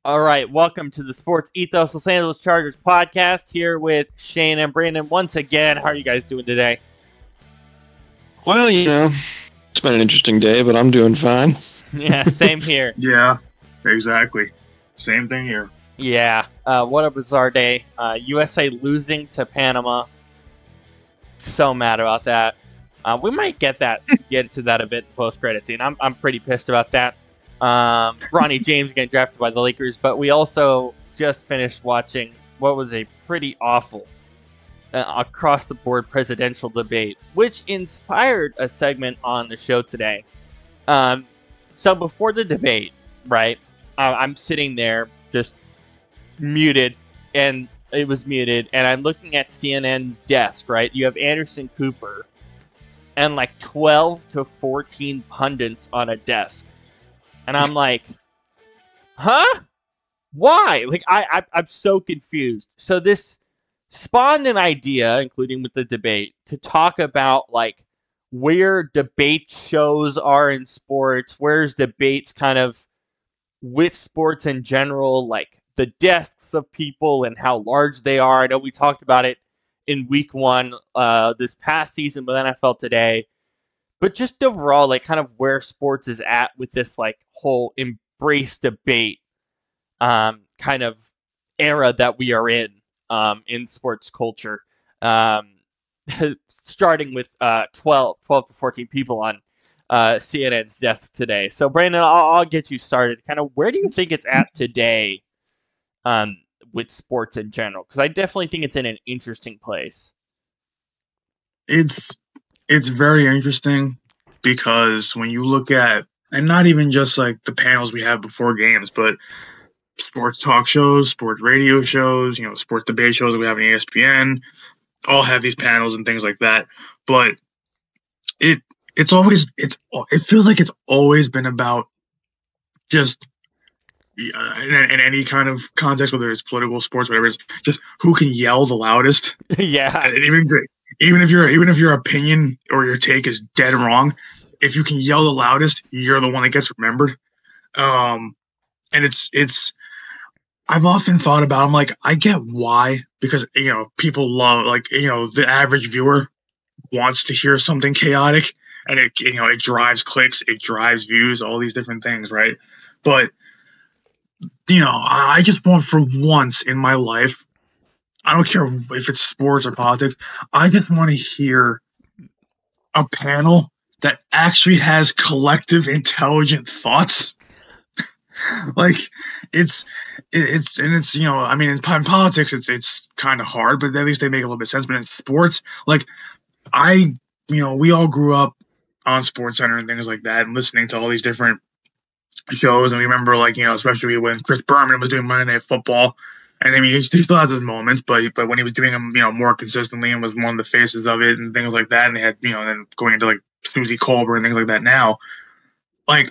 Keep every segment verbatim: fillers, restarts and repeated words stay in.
All right, welcome to the Sports Ethos Los Angeles Chargers podcast here with Shane and Brandon once again. How are you guys doing today? Well, you know, it's been an interesting day, but I'm doing fine. Yeah, same here. Yeah, exactly. Same thing here. Yeah, uh, what a bizarre day. Uh, U S A losing to Panama. So mad about that. Uh, we might get that get to that a bit post credit scene. I'm I'm pretty pissed about that. Um, Bronny James getting drafted by the Lakers, but we also just finished watching what was a pretty awful uh, across the board presidential debate, which inspired a segment on the show today. Um, so before the debate, right, uh, I'm sitting there just muted, and it was muted, and I'm looking at C N N's desk, right? You have Anderson Cooper and like twelve to fourteen pundits on a desk. And I'm like, huh? Why? Like, I, I, I'm so confused. So this spawned an idea, including with the debate, to talk about, like, where debate shows are in sports, where's debates kind of with sports in general, like the desks of people and how large they are. I know we talked about it in week one uh, this past season with N F L Today. But just overall, like, kind of where sports is at with this, like, whole embrace debate um, kind of era that we are in um, in sports culture. Um, starting with uh, twelve, twelve to fourteen people on uh, C N N's desk today. So, Brandon, I'll, I'll get you started. Kind of where do you think it's at today um, with sports in general? Because I definitely think it's in an interesting place. It's it's very interesting because when you look at, and not even just like the panels we have before games, but sports talk shows, sports radio shows, you know, sports debate shows that we have on E S P N, all have these panels and things like that. But it it's always it's it feels like it's always been about just uh, in, in any kind of context, whether it's political, sports, whatever, it's just who can yell the loudest. Yeah, and even even if your even if your opinion or your take is dead wrong, if you can yell the loudest, you're the one that gets remembered. Um, and it's it's. I've often thought about. I'm like, I get why, because you know people love, like, you know, the average viewer wants to hear something chaotic, and it you know it drives clicks, it drives views, all these different things, right? But you know, I just want, for once in my life, I don't care if it's sports or politics, I just want to hear a panel that actually has collective intelligent thoughts. Like, it's it's and it's you know I mean in, in politics it's it's kind of hard, but at least they make a little bit of sense. But in sports, like, I you know we all grew up on SportsCenter and things like that, and listening to all these different shows, and we remember, like, you know especially when Chris Berman was doing Monday Night Football, and I mean he still has his moments, but but when he was doing them you know more consistently and was one of the faces of it and things like that, and they had you know then going into like Susie Colbert and things like that now, like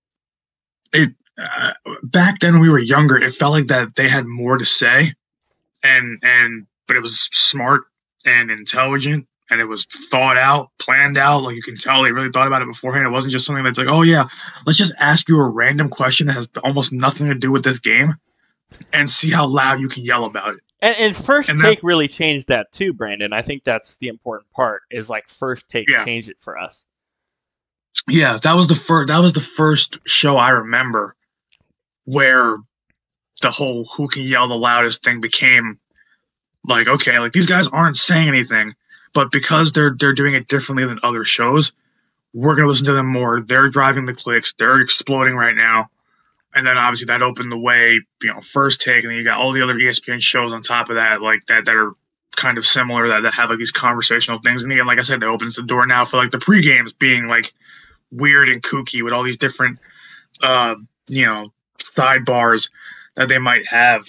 it. Uh, back then when we were younger, it felt like that they had more to say, and and but it was smart and intelligent, and it was thought out, planned out. Like, you can tell they really thought about it beforehand. It wasn't just something that's like, oh yeah, let's just ask you a random question that has almost nothing to do with this game, and see how loud you can yell about it. And, and First and Take that, really changed that too, Brandon. I think that's the important part. Is like First Take yeah. changed it for us. Yeah, that was the first. That was the first show I remember where the whole who can yell the loudest thing became like, okay, like, these guys aren't saying anything, but because they're they're doing it differently than other shows, we're going to listen to them more. They're driving the clicks. They're exploding right now. And then obviously that opened the way, you know, First Take, and then you got all the other E S P N shows on top of that, like that, that are kind of similar, that, that have like these conversational things. And again, like I said, it opens the door now for like the pre-games being like weird and kooky with all these different, uh, you know, sidebars that they might have.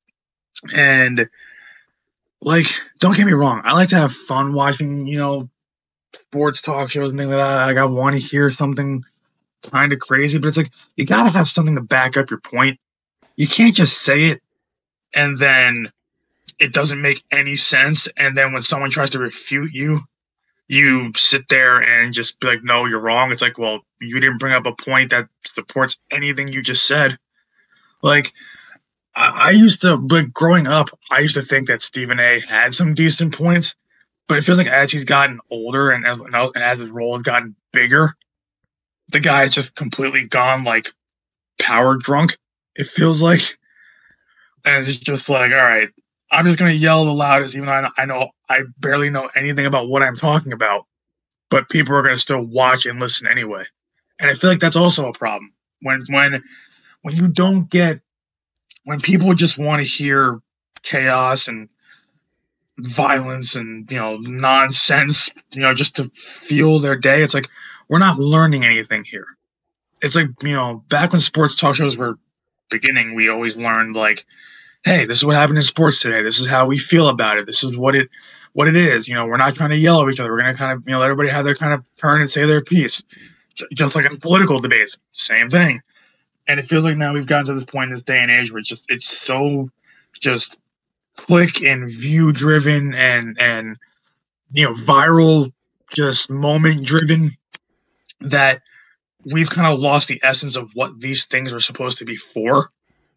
And like, don't get me wrong, I like to have fun watching, you know, sports talk shows and things like that. Like, I want to hear something kind of crazy, but it's like, you gotta have something to back up your point. You can't just say it and then it doesn't make any sense, and then when someone tries to refute you, you sit there and just be like, no, you're wrong. It's like, well, you didn't bring up a point that supports anything you just said. Like, I, I used to, but growing up, I used to think that Stephen A. had some decent points, but it feels like as he's gotten older and as, and as his role has gotten bigger, the guy's just completely gone like power drunk. It feels like, and it's just like, all right, I'm just gonna yell the loudest, even though I know, I know I barely know anything about what I'm talking about, but people are gonna still watch and listen anyway. And I feel like that's also a problem when when when you don't get when people just want to hear chaos and violence and you know nonsense, you know, just to fuel their day. It's like we're not learning anything here. It's like, you know, back when sports talk shows were beginning, we always learned like, hey, this is what happened in sports today. This is how we feel about it. This is what it what it is. You know, we're not trying to yell at each other. We're gonna kind of, you know, let everybody have their kind of turn and say their piece. Just like in political debates, same thing. And it feels like now we've gotten to this point in this day and age where it's just it's so just click and view driven and and you know viral just moment driven that we've kind of lost the essence of what these things are supposed to be for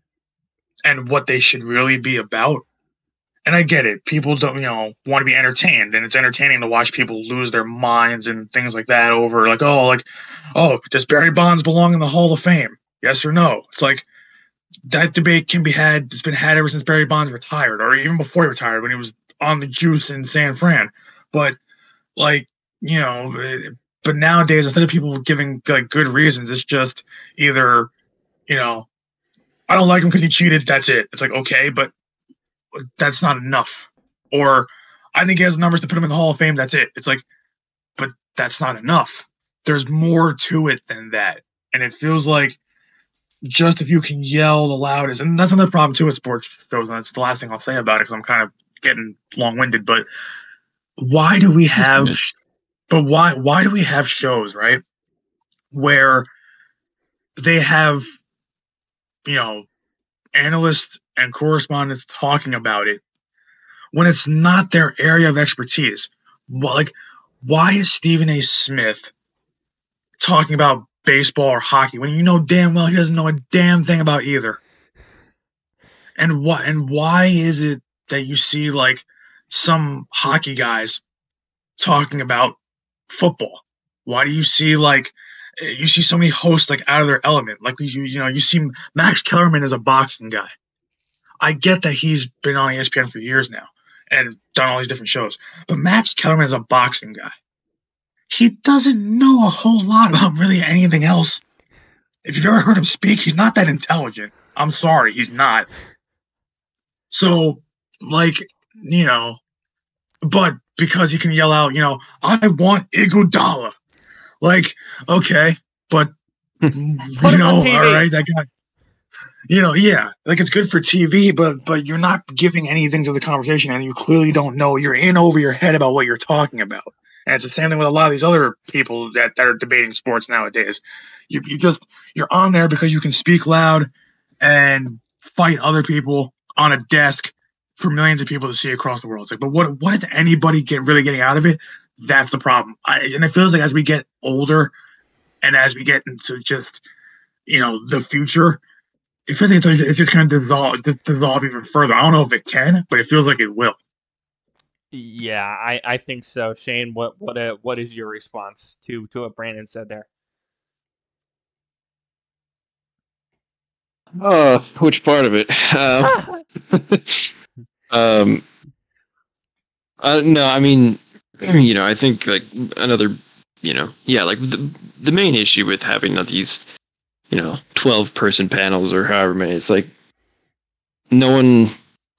and what they should really be about. And I get it. People don't, you know, want to be entertained, and it's entertaining to watch people lose their minds and things like that over like, oh, like, oh, does Barry Bonds belong in the Hall of Fame? Yes or no? It's like that debate can be had. It's been had ever since Barry Bonds retired, or even before he retired when he was on the juice in San Fran. But like, you know, but nowadays instead of people giving like good reasons, it's just either, you know, I don't like him because he cheated. That's it. It's like, okay, but that's not enough. Or I think he has numbers to put him in the Hall of Fame. That's it. It's like, but that's not enough. There's more to it than that. And it feels like just if you can yell the loudest, and that's another problem too with sports shows, and that's the last thing I'll say about it because I'm kind of getting long-winded, but why do we have but why why do we have shows, right, where they have, you know, analysts and correspondents talking about it when it's not their area of expertise? Like, why is Stephen A. Smith talking about baseball or hockey when you know damn well he doesn't know a damn thing about either? And what and why is it that you see like some hockey guys talking about football? Why do you see like you see so many hosts like out of their element? Like you you know you see Max Kellerman is a boxing guy. I get that he's been on E S P N for years now and done all these different shows, but Max Kellerman is a boxing guy. He doesn't know a whole lot about really anything else. If you've ever heard him speak, he's not that intelligent. I'm sorry, he's not. So, like, you know, but because he can yell out, you know, I want Iguodala. Like, okay, but, you know, all right, that guy. You know, yeah, like it's good for T V, but but you're not giving anything to the conversation, and you clearly don't know. You're in over your head about what you're talking about. And it's the same thing with a lot of these other people that, that are debating sports nowadays. You you just you're on there because you can speak loud and fight other people on a desk for millions of people to see across the world. It's like, but what what is anybody get really getting out of it? That's the problem. I, and it feels like as we get older and as we get into just, you know, the future, it feels like it's, it's just kind of dissolve, just dissolve even further. I don't know if it can, but it feels like it will. Yeah, I, I think so. Shane, what what uh, what is your response to, to what Brandon said there? Uh, which part of it? Um, um uh, no, I mean, you know, I think like another, you know, yeah, like the the main issue with having these, you know, twelve person panels or however many, it's like no one.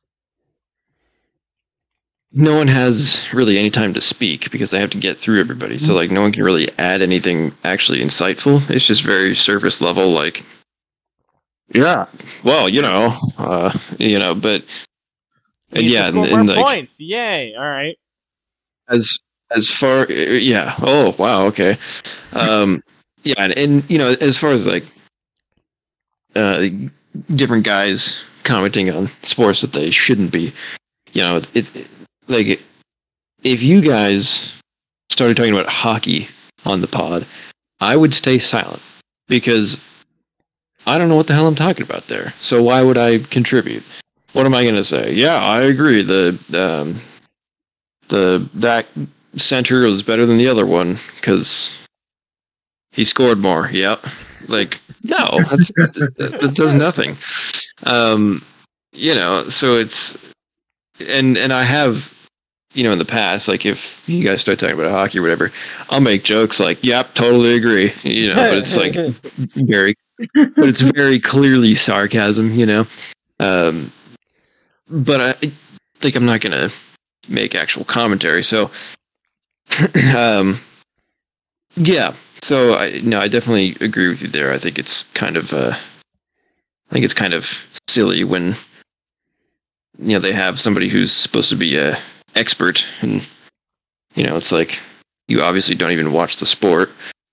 No one has really any time to speak because they have to get through everybody. So like no one can really add anything actually insightful. It's just very surface level, like, yeah, well, you know, uh, you know, but and yeah, and, and like, points, yay! All right. As as far, yeah. Oh wow, okay. Um, yeah, and, and you know, as far as like, uh, different guys commenting on sports that they shouldn't be, you know, it's. It, Like, if you guys started talking about hockey on the pod, I would stay silent because I don't know what the hell I'm talking about there. So why would I contribute? What am I going to say? Yeah, I agree. The um, the that center was better than the other one because he scored more. Yep. Like no, that's, that, that does nothing. Um, you know, so it's and and I have. You know, in the past, like if you guys start talking about hockey or whatever, I'll make jokes like, "Yep, totally agree." You know, but it's like very, but it's very clearly sarcasm. You know, um, but I think I'm not gonna make actual commentary. So, um, yeah. So I no, I definitely agree with you there. I think it's kind of, uh, I think it's kind of silly when you know they have somebody who's supposed to be a expert and. You know, it's like you obviously don't even watch the sport.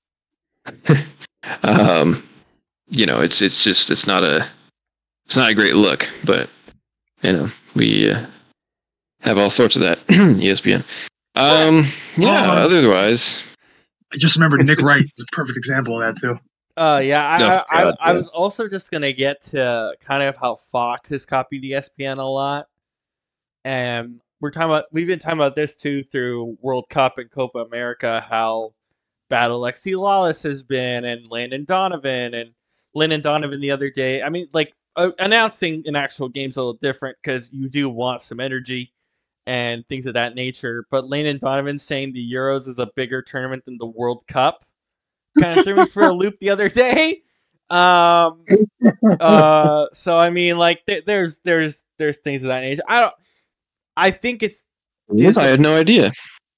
um, you know, it's it's just it's not a it's not a great look, but you know, we uh, have all sorts of that E S P N. Um, yeah. Oh, otherwise, I just remembered Nick Wright is a perfect example of that too. Uh, yeah, I, No, I, I, God, I yeah. was also just gonna get to kind of how Fox has copied E S P N a lot, and we're talking about we've been talking about this too through World Cup and Copa America, how bad Alexi Lawless has been, and Landon Donovan, and Landon Donovan the other day. I mean, like uh, announcing an actual game's a little different because you do want some energy and things of that nature. But Landon Donovan saying the Euros is a bigger tournament than the World Cup kind of threw me for a loop the other day. Um, uh, so I mean, like, th- there's there's there's things of that nature. I don't. I think it's. Yes, I had no idea.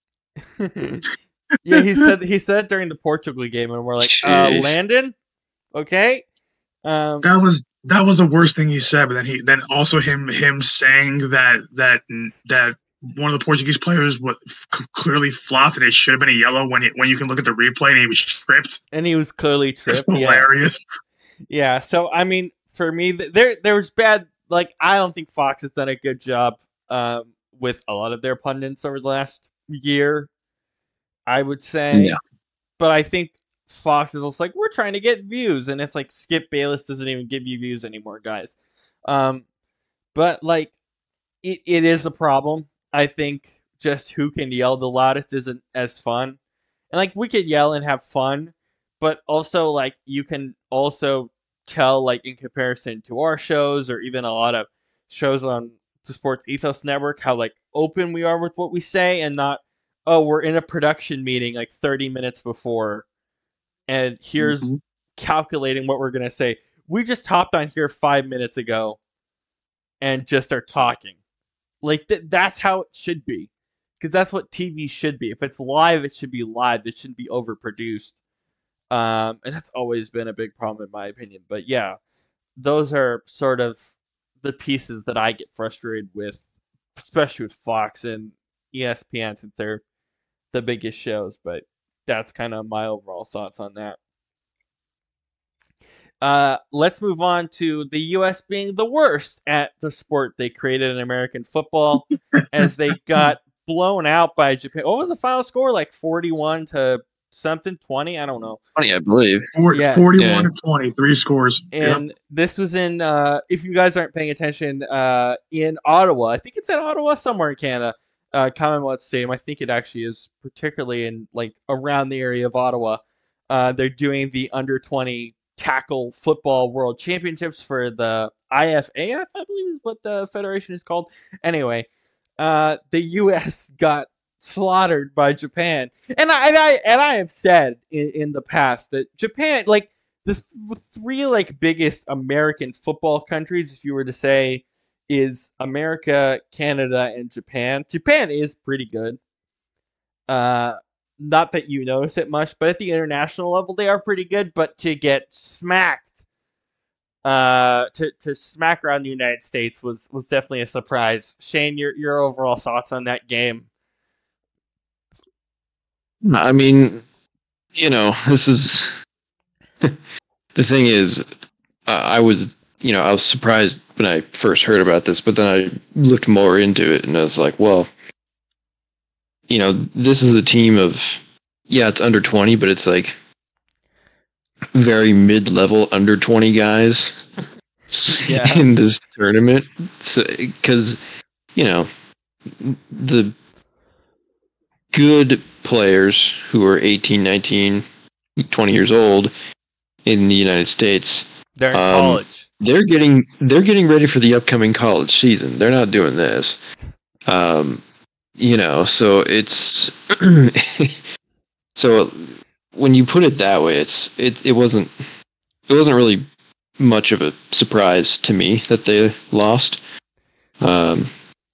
Yeah, he said he said it during the Portugal game, and we're like, uh, Jeez. Landon, okay. Um, That was that was the worst thing he said. But then he then also him him saying that that that one of the Portuguese players what clearly flopped and it should have been a yellow when it, when you can look at the replay and he was tripped. and he was clearly It's tripped. Yeah. hilarious. Yeah. So I mean, for me, th- there there was bad. Like, I don't think Fox has done a good job um, with a lot of their pundits over the last year. I would say, Yeah. but I think Fox is also like, we're trying to get views, and it's like Skip Bayless doesn't even give you views anymore, guys. Um, but like, it, it is a problem. I think just who can yell the loudest isn't as fun, and like we could yell and have fun, but also like you can also tell like in comparison to our shows or even a lot of shows on the Sports Ethos Network how like open we are with what we say and not, oh, we're in a production meeting like thirty minutes before and here's Mhm. calculating what we're going to say. We just hopped on here five minutes ago and just are talking. Like, th- that's how it should be. Because that's what T V should be. If it's live, it should be live. It shouldn't be overproduced. Um, and that's always been a big problem in my opinion. But yeah, those are sort of the pieces that I get frustrated with, especially with Fox and E S P N since they're the biggest shows. But that's kind of my overall thoughts on that. Uh, let's move on to the U S being the worst at the sport they created in American football as they got blown out by Japan. What was the final score? Like forty-one to something, twenty? I don't know. Funny, I believe. Four- Yeah. forty-one Yeah. to twenty, three scores. And Yep. this was in, uh, if you guys aren't paying attention, uh, in Ottawa. I think it's in Ottawa, somewhere in Canada. Uh, Commonwealth Stadium. I think it actually is particularly in, like, around the area of Ottawa. Uh, they're doing the under twenty tackle football world championships for the I F A F, I believe is what the federation is called. Anyway, uh, the U S got slaughtered by Japan, and I and I and I have said in, in the past that Japan, like the th- three like biggest American football countries, if you were to say, is America, Canada, and Japan. Japan is pretty good. Uh, not that you notice it much, but at the international level, they are pretty good. But to get smacked, uh, to to smack around the United States was was definitely a surprise. Shane, your your overall thoughts on that game? I mean, you know, this is the thing is, uh, I was, you know, I was surprised when I first heard about this, but then I looked more into it and I was like, well, you know, this is a team of, yeah, it's under twenty, but it's like very mid-level under twenty guys Yeah. in this tournament. So, because, you know, the good players who are eighteen, nineteen, twenty years old in the United States, They're in um, college. they're getting they're getting ready for the upcoming college season. They're not doing this. Um, you know, so it's so when you put it that way, it's it it wasn't it wasn't really much of a surprise to me that they lost. Um,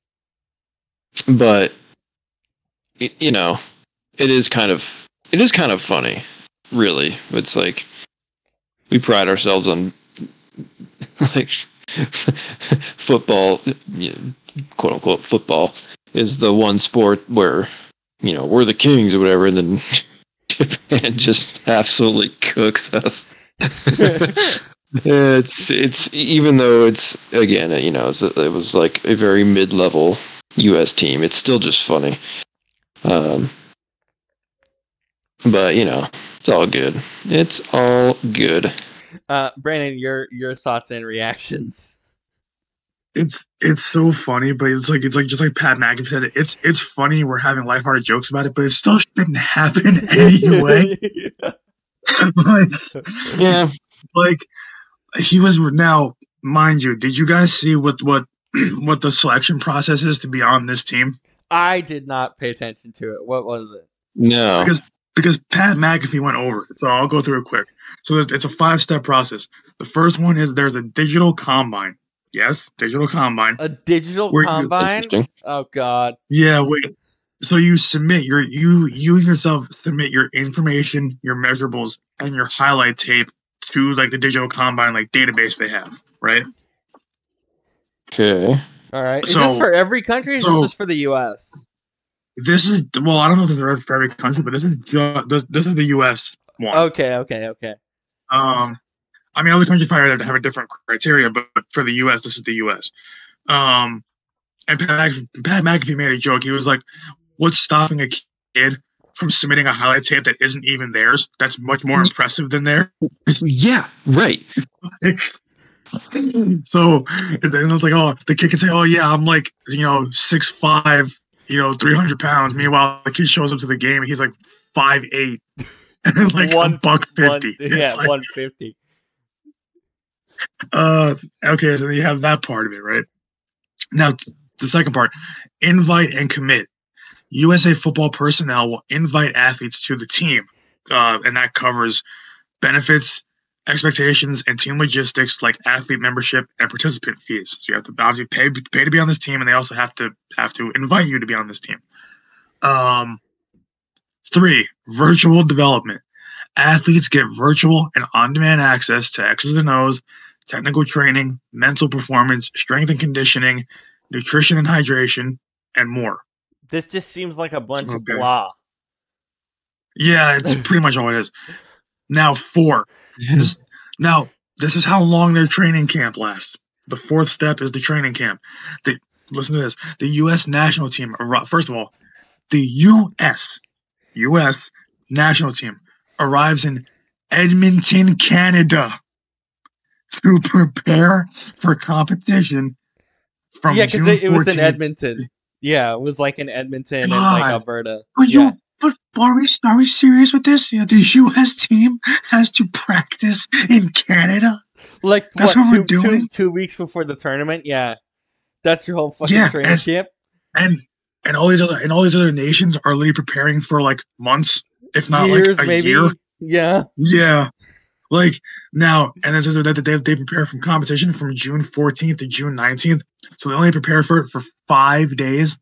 but it, you know, it is kind of it is kind of funny, really. It's like we pride ourselves on like football, you know, quote unquote football is the one sport where, you know, we're the kings or whatever, and then Japan just absolutely cooks us. it's it's even though it's again, you know, it's, it was like a very mid-level U S team. It's still just funny. Um, but you know, it's all good. It's all good. Uh, Brandon, your your thoughts and reactions. It's it's so funny, but it's like it's like just like Pat McAfee said. It, it's it's funny. We're having lighthearted jokes about it, but it still shouldn't happen anyway. like, Yeah, like he was now, mind you. Did you guys see what what what the selection process is to be on this team? I did not pay attention to it. What was it? no. Because because Pat McAfee went over it, so I'll go through it quick. So it's, it's a five step process. The first one is there's a digital combine. Yes, digital combine. A digital Where you- combine? Interesting. Oh God. Yeah, wait. So you submit your you you yourself submit your information, your measurables, and your highlight tape to like the digital combine like database they have, right? Okay. All right. Is So- this for every country? Or is so- this just for the U S? This is well, I don't know if this is for every country, but this is just this, this is the U S one. Okay. Okay. Okay. Um, I mean, other countries probably have a different criteria, but for the U S, this is the U S. Um, and Pat, Pat McAfee made a joke. He was like, "What's stopping a kid from submitting a highlight tape that isn't even theirs? That's much more impressive than theirs." Yeah, right. So and then it's like, oh, the kid can say, "Oh yeah, I'm like, you know, six five, you know, three hundred pounds." Meanwhile, the kid shows up to the game and he's like five eight, and like One- a buck fifty. One, yeah, It's like, one fifty. Uh, okay, so you have that part of it, right? Now, t- the second part, invite and commit. U S A football personnel will invite athletes to the team, uh, and that covers benefits, expectations, and team logistics like athlete membership and participant fees. So you have to obviously pay pay to be on this team, and they also have to have to invite you to be on this team. Um, three, virtual development. Athletes get virtual and on-demand access to X's and O's, technical training, mental performance, strength and conditioning, nutrition and hydration, and more. This just seems like a bunch of Okay. blah. Yeah, it's pretty much all it is. Now, four. This, now, this is how long their training camp lasts. The fourth step is the training camp. The, listen to this. The U S national team, arri- first of all, the U S U S national team arrives in Edmonton, Canada to prepare for competition from Yeah, because June it, it was in fourteenth. Edmonton. Yeah, it was like in Edmonton and God. like Alberta. Are you? Yeah. But are we? Are we serious with this? Yeah, the U S team has to practice in Canada. Like That's what, what we're two, two, doing? two weeks before the tournament? Yeah. That's your whole fucking Yeah, training as- camp? and and all these other and all these other nations are literally preparing for like months, if not Years, like a maybe. year. Yeah. Yeah, like now, and then says that they they prepare from competition from June fourteenth to June nineteenth, so they only prepare for it for five days.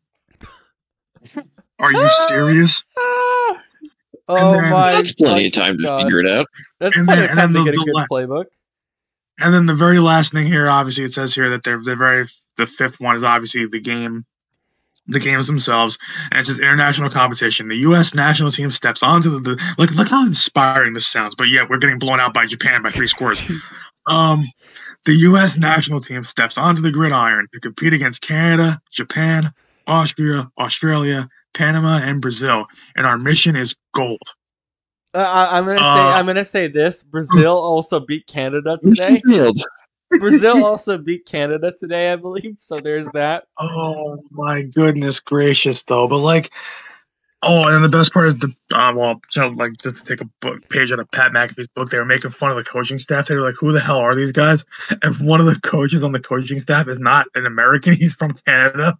Are you serious? Ah! Oh then- my That's plenty of fucking time to God. figure it out. That's And plenty then- of and time to then get a the- good the la- playbook. And then the very last thing here, obviously, it says here that they're the very the fifth one is obviously the game, the games themselves, and it says international competition. The U S national team steps onto the, the look look how inspiring this sounds. But yeah, we're getting blown out by Japan by three scores. Um, the U S national team steps onto the gridiron to compete against Canada, Japan, Austria, Australia, Panama, and Brazil. And our mission is gold. Uh, I, I'm gonna say Uh, I'm gonna say this. Brazil also beat Canada today. Field. Brazil also beat Canada today, I believe. So there's that. Oh my goodness gracious, though. But like, oh, and then the best part is the uh, well, so like just to take a book page out of Pat McAfee's book, they were making fun of the coaching staff. They were like, "Who the hell are these guys?" And one of the coaches on the coaching staff is not an American; he's from Canada.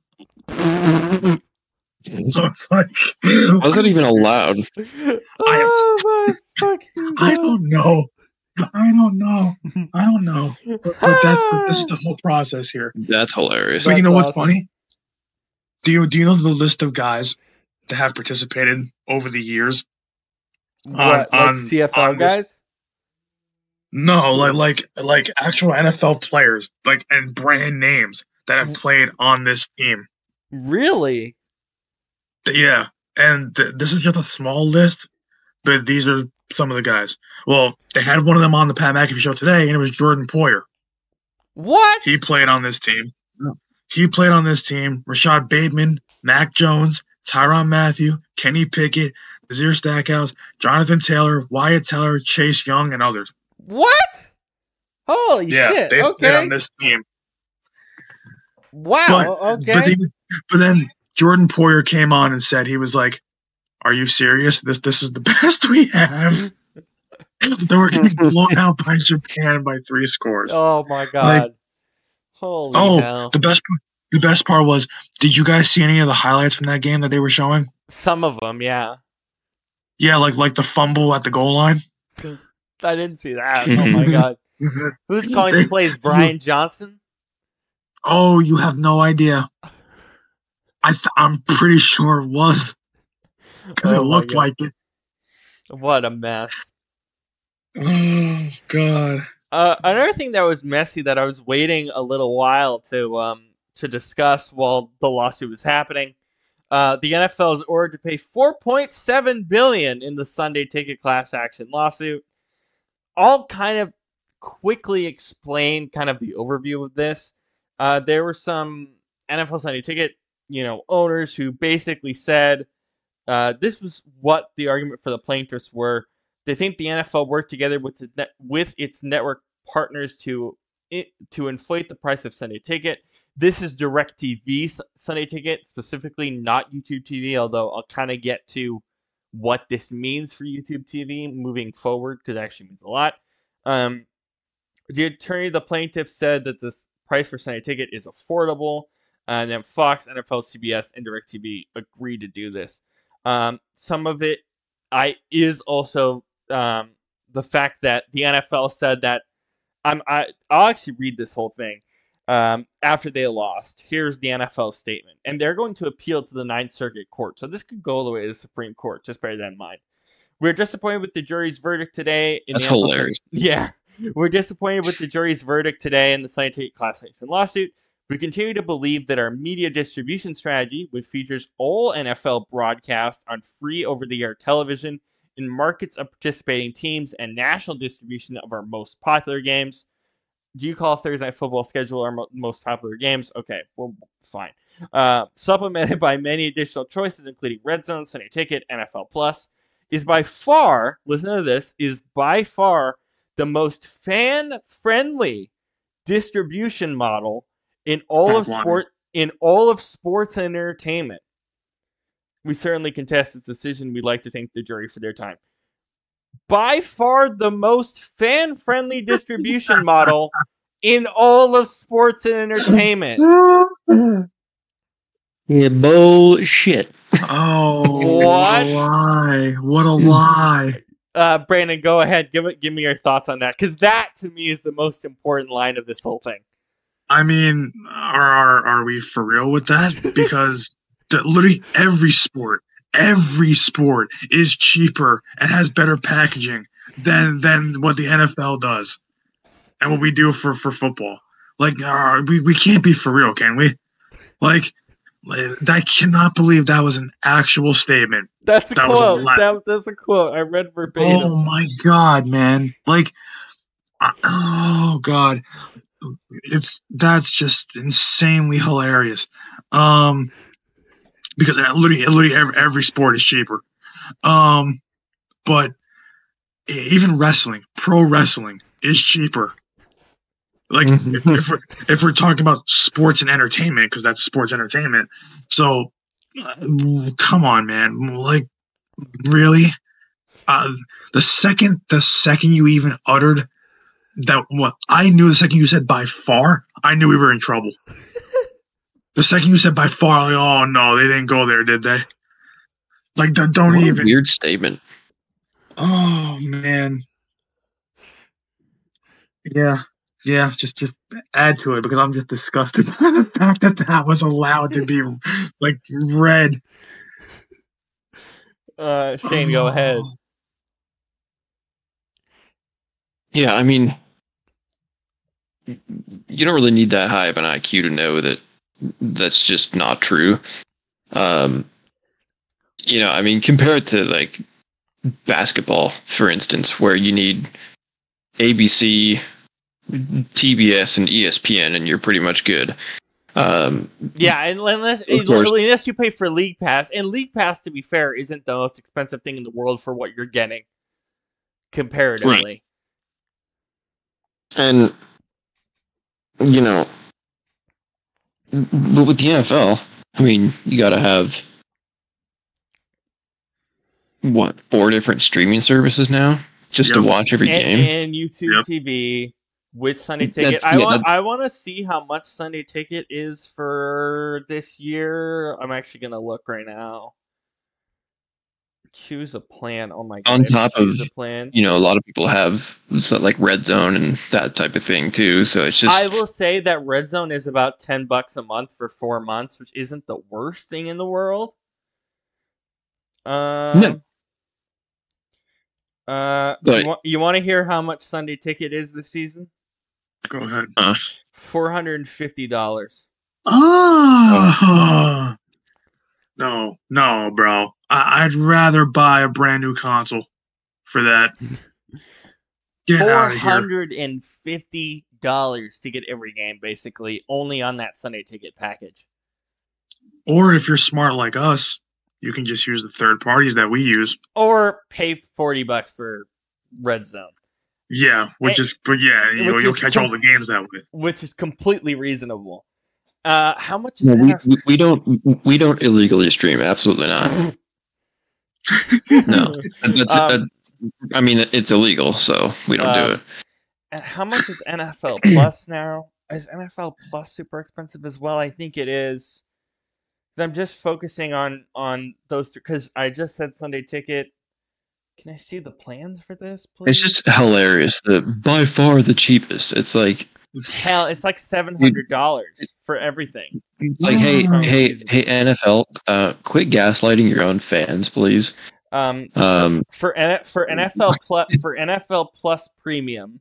So it's like, How's that even allowed? Oh my fucking I god! don't know. I don't know. I don't know. But, but that's but this is the whole process here. That's hilarious. But you That's know what's awesome. funny? Do you do you know the list of guys that have participated over the years? What, on- like on- C F L on this- guys? No, like like like actual N F L players, like and brand names that have played on this team. Really? Yeah, and th- this is just a small list, but these are some of the guys. Well, they had one of them on the Pat McAfee show today, and it was Jordan Poyer. What? He played on this team. He played on this team. Rashad Bateman, Mac Jones, Tyrann Mathieu, Kenny Pickett, Nazir Stackhouse, Jonathan Taylor, Wyatt Teller, Chase Young, and others. What? Holy Yeah, shit! they played Okay. on this team. Wow. But, okay. but, they- but then Jordan Poyer came on and said, he was like, "Are you serious? This this is the best we have." They were getting blown out by Japan by three scores. Oh my god. Holy Oh, hell. the best the best part was, did you guys see any of the highlights from that game that they were showing? Some of them, yeah. Yeah, like like the fumble at the goal line. I didn't see that. Oh my god. Who's calling the plays? Brian Johnson? Oh, you have no idea. I th- I'm pretty sure it was. 'Cause Oh it my looked God. like it. What a mess. Oh God. Uh, another thing that was messy that I was waiting a little while to um to discuss while the lawsuit was happening. Uh, the N F L is ordered to pay four point seven billion dollars in the Sunday Ticket class action lawsuit. I'll kind of quickly explain kind of the overview of this. Uh, there were some N F L Sunday Ticket, you know, owners who basically said uh, this was what the argument for the plaintiffs were. They think the N F L worked together with the net, with its network partners to it, to inflate the price of Sunday Ticket. This is DirecTV Sunday Ticket, specifically, not YouTube T V, although I'll kind of get to what this means for YouTube T V moving forward, because it actually means a lot. Um, the attorney of the plaintiff said that this price for Sunday Ticket is affordable, and then Fox, N F L, C B S, and DirecTV agreed to do this. Um, some of it I is also um, the fact that the N F L said that I'm I I'll actually read this whole thing. Um, after they lost, here's the N F L statement, and they're going to appeal to the Ninth Circuit Court, so this could go all the way to the Supreme Court. Just bear that in mind. We're disappointed with the jury's verdict today. In That's the N F L hilarious. Yeah, we're disappointed with the jury's verdict today in the Sunday Ticket class action lawsuit. We continue to believe that our media distribution strategy, which features all N F L broadcasts on free over-the-air television in markets of participating teams and national distribution of our most popular games. Do you call Thursday Night Football schedule our mo- most popular games? Okay, well, fine. Uh, supplemented by many additional choices, including Red Zone, Sunday Ticket, N F L Plus, is by far, listen to this, is by far the most fan-friendly distribution model in all of sport, in all of sports and entertainment. We certainly contest this decision. We'd like to thank the jury for their time. By far the most fan-friendly distribution model in all of sports and entertainment. Yeah, bullshit. Oh, What? what a lie! What a lie! Uh, Brandon, go ahead. Give it. Give me your thoughts on that, because that to me is the most important line of this whole thing. I mean, are are, are we for real with that? Because the, literally every sport, every sport is cheaper and has better packaging than than what the N F L does, and what we do for, for football. Like, uh, we we can't be for real, can we? Like, I cannot believe that was an actual statement. That's a That was a quote. lie. That, that's a quote. I read verbatim. Oh my god, man! Like, uh, oh god, it's that's just insanely hilarious. Um, because uh, literally, literally every, every sport is cheaper. Um, but even wrestling, pro wrestling is cheaper. Like if, if we're if we're talking about sports and entertainment, because that's sports entertainment. So, uh, come on, man. Like, really? Uh, the second the second you even uttered that, what I knew, the second you said by far, I knew we were in trouble. The second you said by far, like, oh no, they didn't go there, did they? Like, don't, don't What a even. weird statement. Oh man. Yeah. Yeah, just just add to it because I'm just disgusted by the fact that that was allowed to be like read. Uh, Shane, go ahead. Yeah, I mean, you don't really need that high of an I Q to know that that's just not true. Um, you know, I mean, compare it to like basketball, for instance, where you need A B C, T B S, and E S P N, and you're pretty much good. Um, yeah, unless unless you pay for League Pass, and League Pass, to be fair, isn't the most expensive thing in the world for what you're getting comparatively. Right. And you know, but with the N F L, I mean, you got to have what, four different streaming services now just Yep. to watch every and, game, and YouTube Yep. T V with Sunday Ticket. That's- I yeah, want that- I want to see how much Sunday Ticket is for this year. I'm actually gonna look right now. Choose a plan. Oh my god! On I have to top choose of, a plan. you know, a lot of people have so, like Red Zone and that type of thing too. So it's just I will say that Red Zone is about ten bucks a month for four months, which isn't the worst thing in the world. Um, No. Uh, But- you, wa- you want to hear how much Sunday Ticket is this season? Go ahead. uh, Four hundred and fifty dollars. Oh no, no, bro. I- I'd rather buy a brand new console for that. Get Four out of here. hundred and fifty dollars to get every game, basically, only on that Sunday Ticket package. Or if you're smart like us, you can just use the third parties that we use. Or pay forty bucks for Red Zone, Yeah, which Eh, is, but yeah, you'll, which you'll is catch com- all the games that way. which is completely reasonable. Uh, how much is no, we, N F L? we we don't we don't illegally stream. Absolutely not. No, that's, Um, that, I mean, it's illegal, so we don't Um, do it. And how much is N F L Plus now? Is N F L Plus super expensive as well? I think it is. I'm just focusing on on those because I just said Sunday Ticket. Can I see the plans for this, please? It's just hilarious. The by far the cheapest. It's like hell. It's like seven hundred dollars for everything. it's like hey Mm. hey hey N F L, uh, quit gaslighting your own fans, please. Um, Um, for N- for N F L Plus for N F L Plus Premium,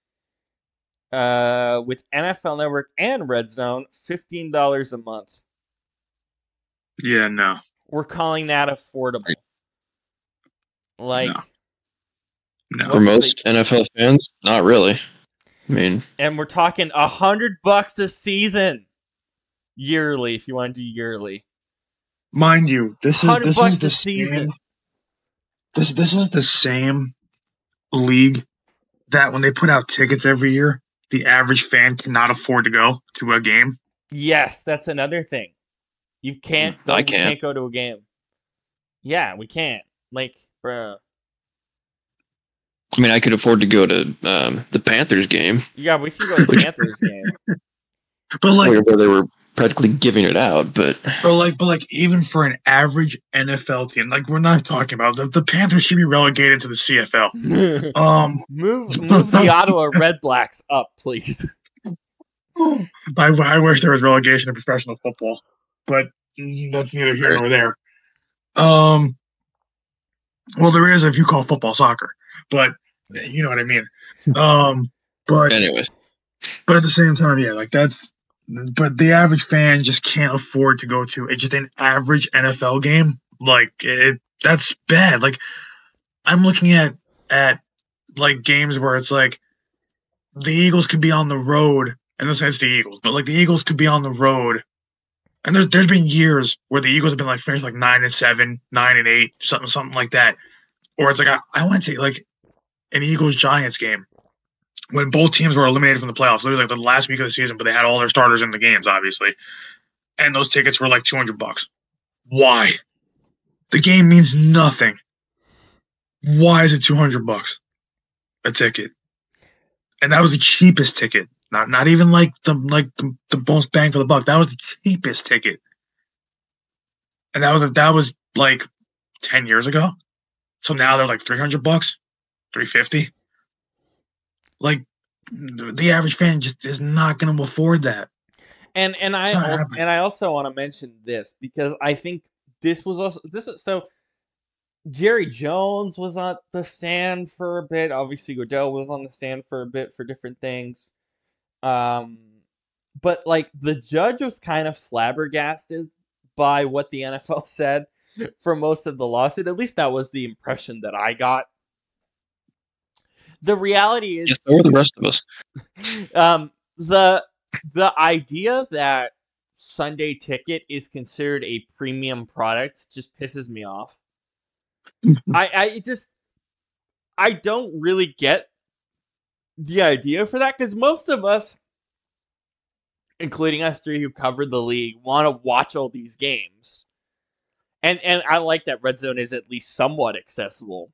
uh, with N F L Network and Red Zone, fifteen dollars a month. Yeah, no. We're calling that affordable. Like, No. for what's most the- N F L fans, not really. I mean, and we're talking a hundred bucks a season, yearly. If you want to do yearly, Mind you, this is hundred this bucks is the a season. same, this this is the same league that when they put out tickets every year, the average fan cannot afford to go to a game. Yes, that's another thing. You can't. Go, I we can't. can't go to a game. Yeah, we can't. Like, bruh. I mean, I could afford to go to um, the Panthers game, Yeah, we can go to the Panthers game. But like, where, where they were practically giving it out. But but like, but like, even for an average N F L team, like we're not talking about the, the Panthers should be relegated to the C F L. Um, move, move the Ottawa Red Blacks up, please. I, I wish there was relegation in professional football, but that's neither here nor there. Um, well, there is if you call football soccer, but you know what I mean. Um, but anyways, but at the same time, yeah, like that's. But the average fan just can't afford to go to a, just an average N F L game. Like it, that's bad. Like I'm looking at at like games where it's like the Eagles could be on the road, and this is the Eagles, but like the Eagles could be on the road, and there, there's been years where the Eagles have been like finished like nine and seven, nine and eight, something something like that. Or it's like I, I went to like an Eagles Giants game when both teams were eliminated from the playoffs. It was like the last week of the season, but they had all their starters in the games, obviously. And those tickets were like two hundred bucks. Why? The game means nothing. Why is it two hundred bucks a ticket? And that was the cheapest ticket. Not not even like the like the, the most bang for the buck. That was the cheapest ticket. And that was that was like ten years ago. So now they're like three hundred bucks, three fifty. Like the average fan just is not going to afford that. And and I also, happening. and I also want to mention this because I think this was also this so Jerry Jones was on the stand for a bit. Obviously, Goodell was on the stand for a bit for different things. Um, but like the judge was kind of flabbergasted by what the N F L said for most of the lawsuit. At least that was the impression that I got. The reality is, yes, so are the rest of us. um, the the idea that Sunday Ticket is considered a premium product just pisses me off. I, I just, I don't really get the idea for that because most of us, including us three who covered the league, want to watch all these games. And and I like that Red Zone is at least somewhat accessible.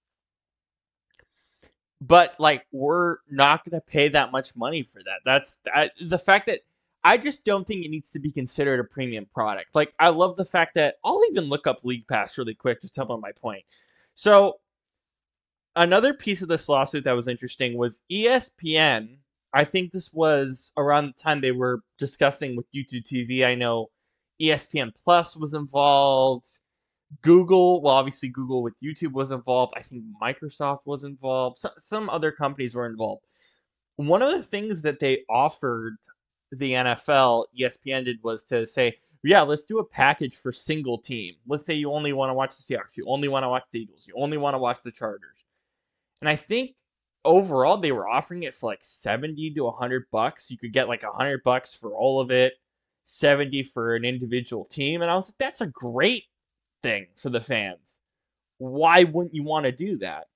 But, like, we're not going to pay that much money for that. That's I, the fact that I just don't think it needs to be considered a premium product. Like, I love the fact that I'll even look up League Pass really quick to tell on my point. So, another piece of this lawsuit that was interesting was E S P N. I think this was around the time they were discussing with YouTube T V. I know E S P N Plus was involved. Google, well, obviously Google with YouTube was involved. I think Microsoft was involved. So, some other companies were involved. One of the things that they offered the N F L, E S P N did, was to say, yeah, let's do a package for single team. Let's say you only want to watch the Seahawks. You only want to watch the Eagles. You only want to watch the Chargers. And I think overall they were offering it for like seventy to one hundred bucks. You could get like one hundred bucks for all of it, seventy for an individual team. And I was like, that's a great thing for the fans. Why wouldn't you want to do that?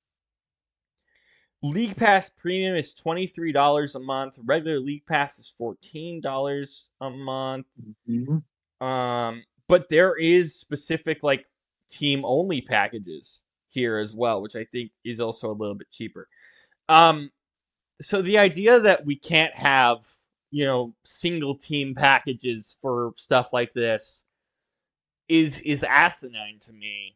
League Pass Premium is twenty-three dollars a month. Regular League Pass is fourteen dollars a month. Mm-hmm. Um, but there is specific like team only packages here as well, which I think is also a little bit cheaper. Um, so the idea that we can't have, you know, single team packages for stuff like this is is asinine to me.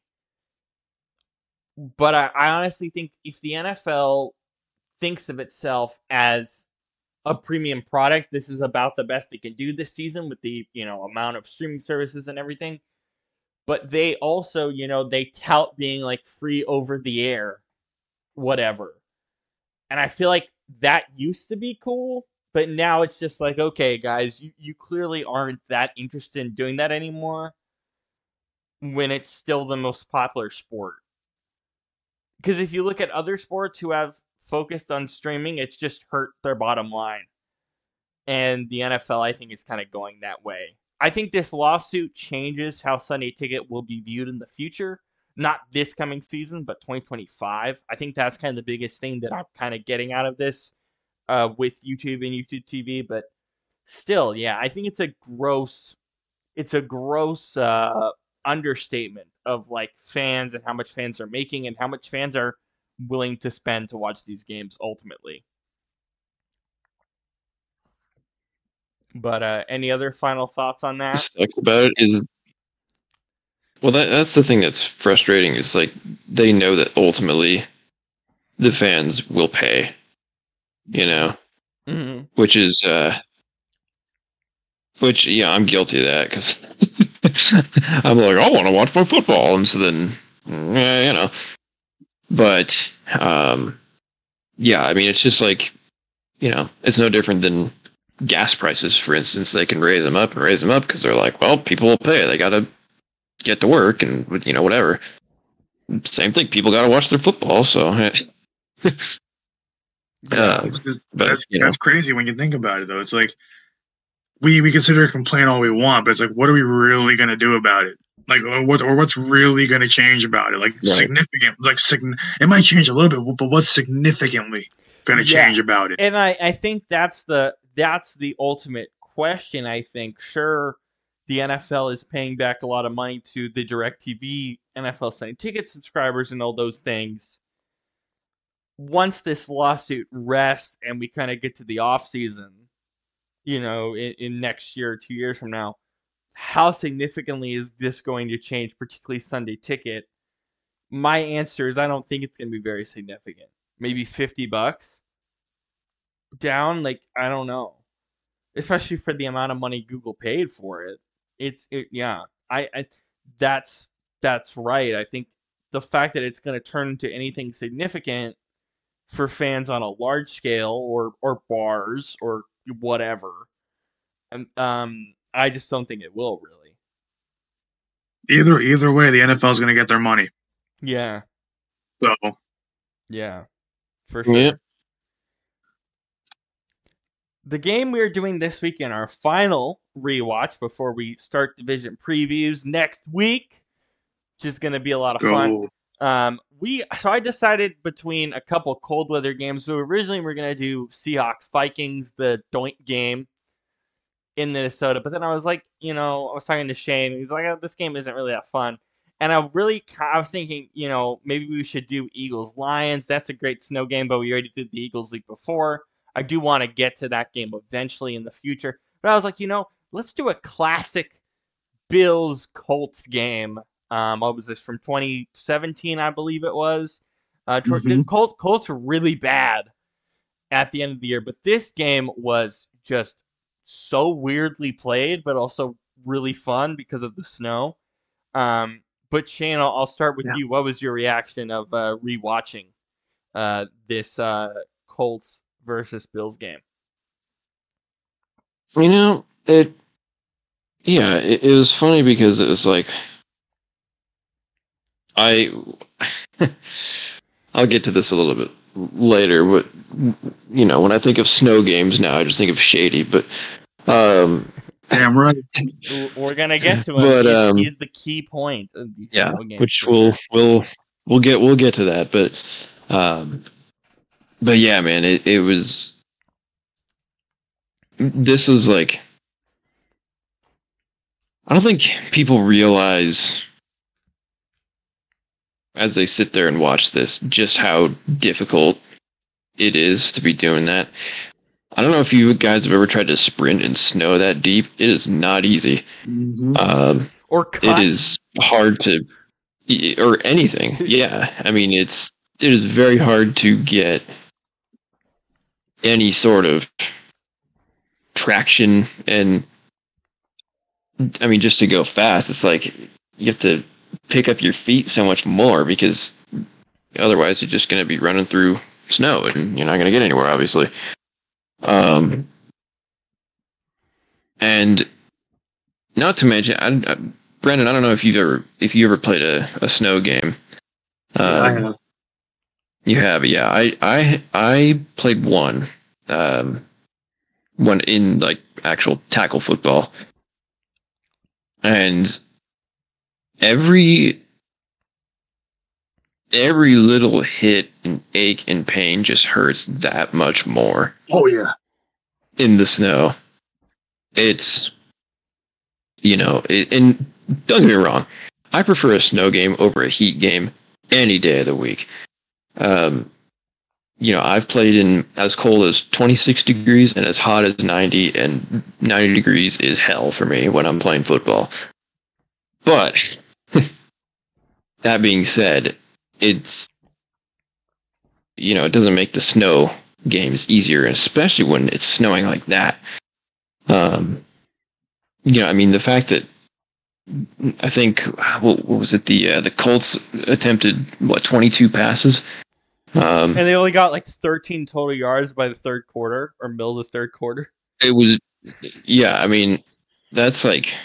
But I, I honestly think if the N F L thinks of itself as a premium product, this is about the best they can do this season with the, you know, amount of streaming services and everything. But they also, you know, they tout being like free over the air, whatever. And I feel like that used to be cool, but now it's just like, okay, guys, you, you clearly aren't that interested in doing that anymore when it's still the most popular sport. Because if you look at other sports who have focused on streaming, it's just hurt their bottom line. And the N F L, I think, is kind of going that way. I think this lawsuit changes how Sunday Ticket will be viewed in the future. Not this coming season, but twenty twenty-five. I think that's kind of the biggest thing that I'm kind of getting out of this uh, with YouTube and YouTube T V. But still, yeah, I think it's a gross, it's a gross uh, understatement of like fans and how much fans are making and how much fans are willing to spend to watch these games ultimately. But uh, any other final thoughts on that? What sucks about it is, well, that that's the thing that's frustrating. Is like they know that ultimately the fans will pay, you know, mm-hmm. which is, uh, which yeah, I'm guilty of that because I'm like, I want to watch my football, and so then, yeah, you know, but um, yeah, I mean, it's just like, you know, it's no different than gas prices, for instance. They can raise them up and raise them up because they're like, well, people will pay. They got to get to work and, you know, whatever. Same thing. People got to watch their football. So, uh, that's, but, that's, you know. That's crazy when you think about it, though. It's like we, we consider a complaint all we want, but it's like, what are we really going to do about it? Like, or what, or what's really going to change about it? Like, Right. significant. Like, sign- it might change a little bit, but what's significantly going to Yeah. change about it? And I, I think that's the that's the ultimate question. I think sure, the N F L is paying back a lot of money to the DirecTV N F L Sunday Ticket subscribers and all those things. Once this lawsuit rests and we kind of get to the off season, you know, in, in next year or two years from now, how significantly is this going to change, particularly Sunday Ticket? My answer is I don't think it's going to be very significant. Maybe fifty bucks down. Like, I don't know. Especially for the amount of money Google paid for it. It's, it, yeah. I, I, that's, that's right. I think the fact that it's going to turn into anything significant for fans on a large scale or, or bars or whatever, um, I just don't think it will really. Either either way, the N F L is going to get their money. Yeah. So yeah, for sure. Yeah. The game we're doing this weekend, our final rewatch before we start division previews next week, which is going to be a lot of fun. go. Um, we so I decided between a couple cold weather games. So originally we are going to do Seahawks Vikings, the Doink game in Minnesota, but then I was like, you know, I was talking to Shane, and he's like, oh, this game isn't really that fun. And I really, I was thinking, you know, maybe we should do Eagles Lions. That's a great snow game, but we already did the Eagles League before. I do want to get to that game eventually in the future. But I was like, you know, let's do a classic Bills Colts game. Um, what was this, from twenty seventeen, I believe it was. Uh, Mhm. The Colts, Colts were really bad at the end of the year, but this game was just so weirdly played, but also really fun because of the snow. Um, but Shane, I'll, I'll start with Yeah. you. What was your reaction of uh, rewatching uh, this uh, Colts versus Bills game? You know, it. Yeah, it, it was funny because it was like, I. I'll get to this a little bit later. But you know, when I think of snow games now, I just think of Shady. But um, Damn right. We're gonna get to him. But, he's, um, he's the key point of these yeah, snow games, which for we'll sure. we'll we'll get we'll get to that. But um, but yeah, man, it it was. This is like, I don't think people realize as they sit there and watch this just how difficult it is to be doing that. I don't know if you guys have ever tried to sprint in snow that deep. It is not easy. Mhm. Um, Or cut. it is hard to, or anything. Yeah, I mean, it's it is very hard to get any sort of traction, and I mean, just to go fast, it's like you have to pick up your feet so much more because otherwise you're just going to be running through snow and you're not going to get anywhere, obviously. Um, and not to mention, I, I, Brandon, I don't know if you've ever if you ever played a, a snow game. Yeah, I Um, have. You have, yeah. I I I played one, um, one in like actual tackle football, and every every little hit and ache and pain just hurts that much more Oh yeah. in the snow. It's, you know, it, and don't get me wrong, I prefer a snow game over a heat game any day of the week. Um, you know, I've played in as cold as twenty-six degrees and as hot as ninety, and ninety degrees is hell for me when I'm playing football. But that being said, it's, you know, it doesn't make the snow games easier, especially when it's snowing like that. Um, you know, I mean, the fact that I think what, what was it? The uh, the Colts attempted what twenty-two passes. Um, And they only got like thirteen total yards by the third quarter, or middle of the third quarter. It was, yeah. I mean, that's like,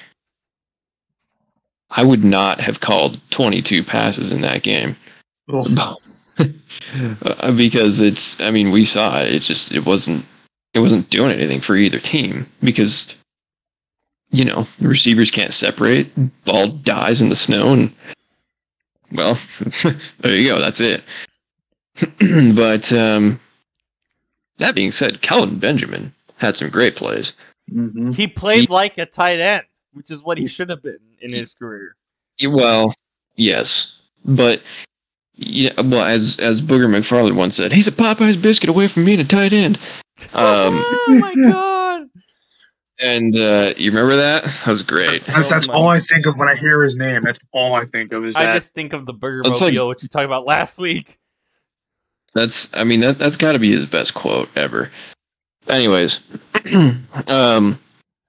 I would not have called twenty-two passes in that game. Oh. Uh, because it's, I mean, we saw it. It just, it wasn't, it wasn't doing anything for either team because you know, the receivers can't separate. Ball dies in the snow, and well, there you go. That's it. But um, that being said, Kelvin Benjamin had some great plays. Mm-hmm. He played He- like a tight end, which is what he should have been in his career. Well, yes, but yeah, well, as as Booger McFarland once said, he's a Popeye's biscuit away from being a tight end. Um, oh my god! and uh, you remember that? That was great. That, that's Oh my- all I think of when I hear his name. That's all I think of is I that. just think of the Burger That's Mobile, like- which you talked about last week. That's, I mean, that that's got to be his best quote ever. Anyways, um,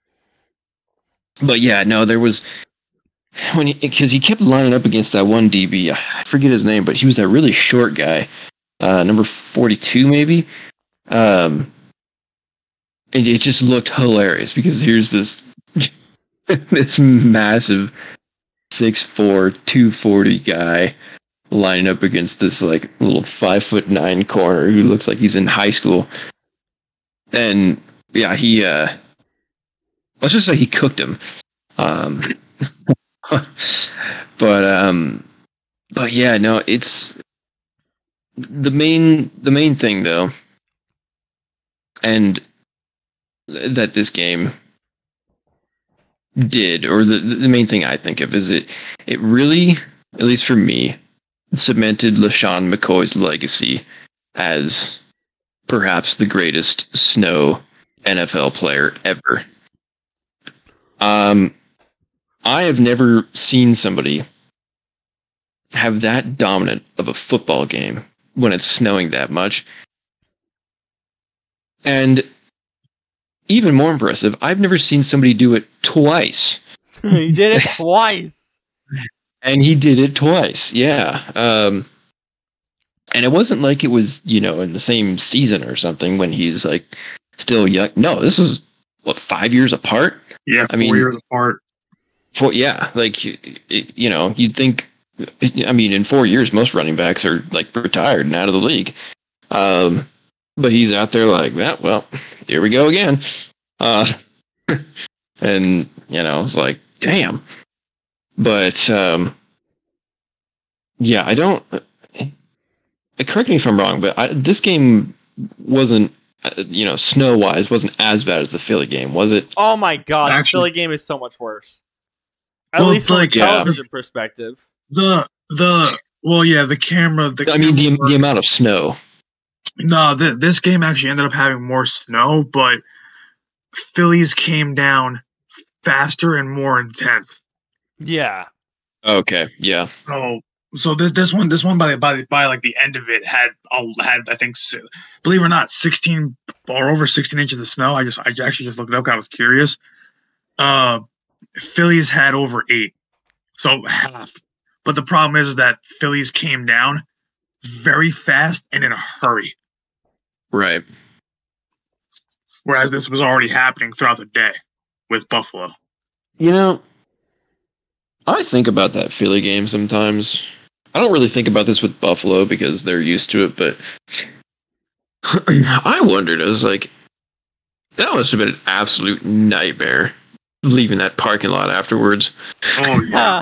but yeah, no, there was when he because he kept lining up against that one D B. I forget his name, but he was that really short guy, uh, number forty-two maybe. Um, and it just looked hilarious because here's this this massive six four, two forty guy lining up against this like little five foot nine corner who looks like he's in high school. And yeah, he uh let's just say he cooked him. Um but um but yeah, no, it's the main the main thing though, and that this game did, or the the main thing I think of is it it really, at least for me, cemented LeSean McCoy's legacy as perhaps the greatest snow N F L player ever. Um, I have never seen somebody have that dominant of a football game when it's snowing that much. And even more impressive, I've never seen somebody do it twice. He did it twice. And he did it twice, yeah. Um, and it wasn't like it was, you know, in the same season or something when he's like still young. No, this is what, five years apart. Yeah, I four mean- years apart. For yeah, like you, you know, you'd think. I mean, in four years, most running backs are like retired and out of the league. Um, but he's out there like, yeah, well, here we go again. Uh, and you know, it's like, damn. But um, yeah, I don't. Correct me if I'm wrong, but I, this game wasn't, uh, you know, snow wise, wasn't as bad as the Philly game, was it? Oh my god, Actually- the Philly game is so much worse. At Well, least from like, a yeah. television perspective. The the well, yeah, the camera. The I mean, the camera the amount of snow. No, th- this game actually ended up having more snow, but Phillies came down faster and more intense. Yeah. Okay, yeah. So, so this this one, this one by by by like the end of it had a had I think, si- believe it or not, sixteen or over sixteen inches of snow. I just I actually just looked it up. 'Cause I was curious. Uh, Phillies had over eight, so half. But the problem is that Phillies came down very fast and in a hurry. Right. Whereas this was already happening throughout the day with Buffalo. You know, I think about that Philly game sometimes. I don't really think about this with Buffalo because they're used to it, but I wondered, I was like, that must have been an absolute nightmare leaving that parking lot afterwards. Oh yeah.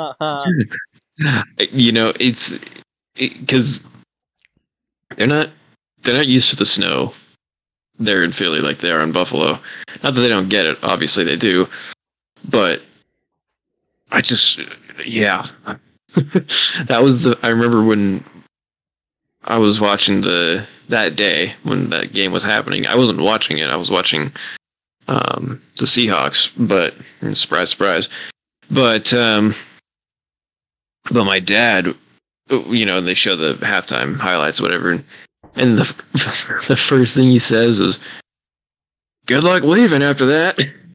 You know, it's because they're not they're not used to the snow there in Philly like they are in Buffalo. Not that they don't get it, obviously they do, but I just yeah, that was the I remember when I was watching the that day when that game was happening. I wasn't watching it. I was watching um, the Seahawks, but surprise, surprise. But um, but my dad, you know, they show the halftime highlights, whatever, and, and the the first thing he says is, "Good luck leaving after that."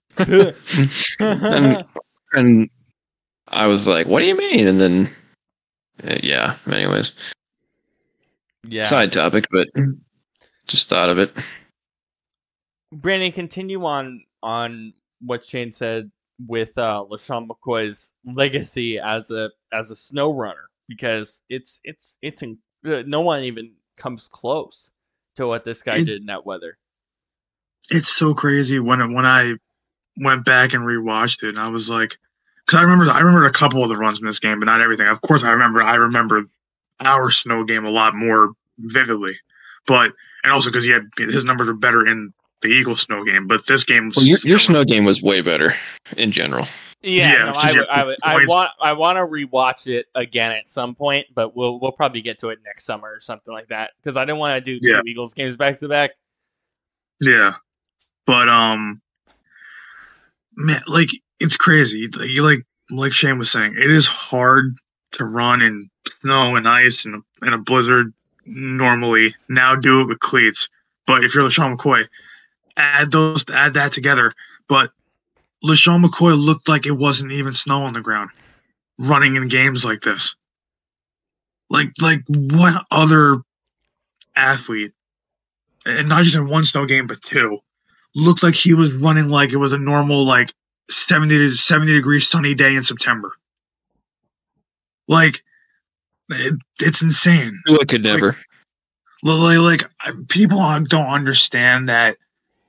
and and I was like, "What do you mean?" And then, uh, yeah. Anyways, yeah. side topic, but just thought of it. Brandon, continue on on what Shane said with uh, LeSean McCoy's legacy as a as a snow runner, because it's it's it's in, uh, no one even comes close to what this guy It's- did in that weather. It's so crazy when when I went back and rewatched it, and I was like, because I remember I remember a couple of the runs in this game, but not everything. Of course, I remember I remember our snow game a lot more vividly, but and also because he had his numbers were better in the Eagles snow game, but this game was, Well, your, your snow game was way better in general. Yeah, Yeah, no, so I, you would- I, have would- I points. want I want to rewatch it again at some point, but we'll we'll probably get to it next summer or something like that because I didn't want to do Yeah. two Eagles games back to back. yeah, but um, man, like it's crazy. You like like Shane was saying, it is hard to run in snow and ice and in a blizzard normally. Now do it with cleats, but if you're LaShawn McCoy, add those add that together. But LaShawn McCoy looked like it wasn't even snow on the ground, running in games like this. Like like what other athlete, and not just in one snow game but two, looked like he was running like it was a normal like seventy to seventy degree sunny day in September. Like it, it's insane. Tua could never. Like, like I- people don't understand that,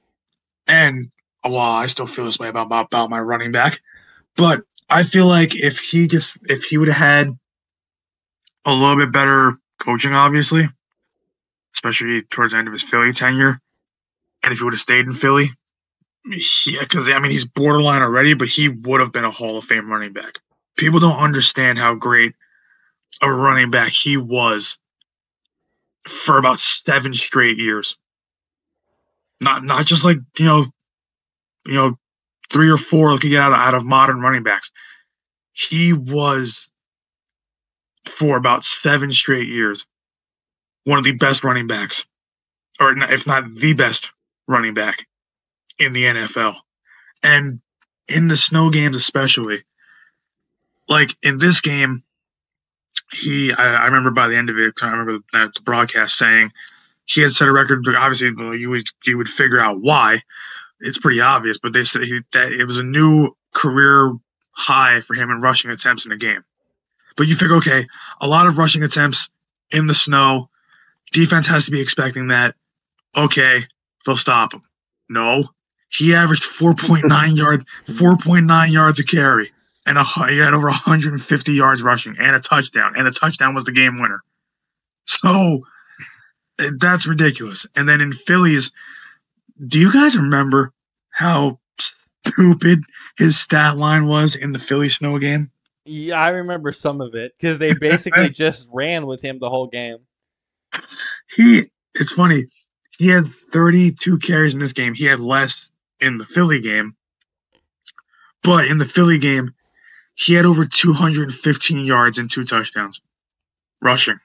and well, I still feel this way about, about about my running back, but I feel like if he just if he would have had a little bit better coaching, obviously, especially towards the end of his Philly tenure, and if he would have stayed in Philly, yeah, because I mean he's borderline already, but he would have been a Hall of Fame running back. People don't understand how great a running back he was for about seven straight years. Not not just like you know, you know, three or four like you get out of, out of modern running backs. He was for about seven straight years one of the best running backs, or if not the best running back in the N F L, and in the snow games especially. Like in this game, he I, I remember by the end of it, I remember the, the broadcast saying he had set a record. Obviously, well, you would you would figure out why. It's pretty obvious, but they said he, that it was a new career high for him in rushing attempts in a game. But you figure, okay, a lot of rushing attempts in the snow. Defense has to be expecting that. Okay, they'll stop him. No, he averaged four point nine yards, four point nine yards a carry, and a, he had over one hundred fifty yards rushing and a touchdown. And the touchdown was the game winner. So that's ridiculous. And then in Phillies, do you guys remember how stupid his stat line was in the Philly snow game? Yeah, I remember some of it because they basically just ran with him the whole game. He, it's funny. He had thirty-two carries in this game. He had less in the Philly game. But in the Philly game, he had over two hundred fifteen yards and two touchdowns rushing.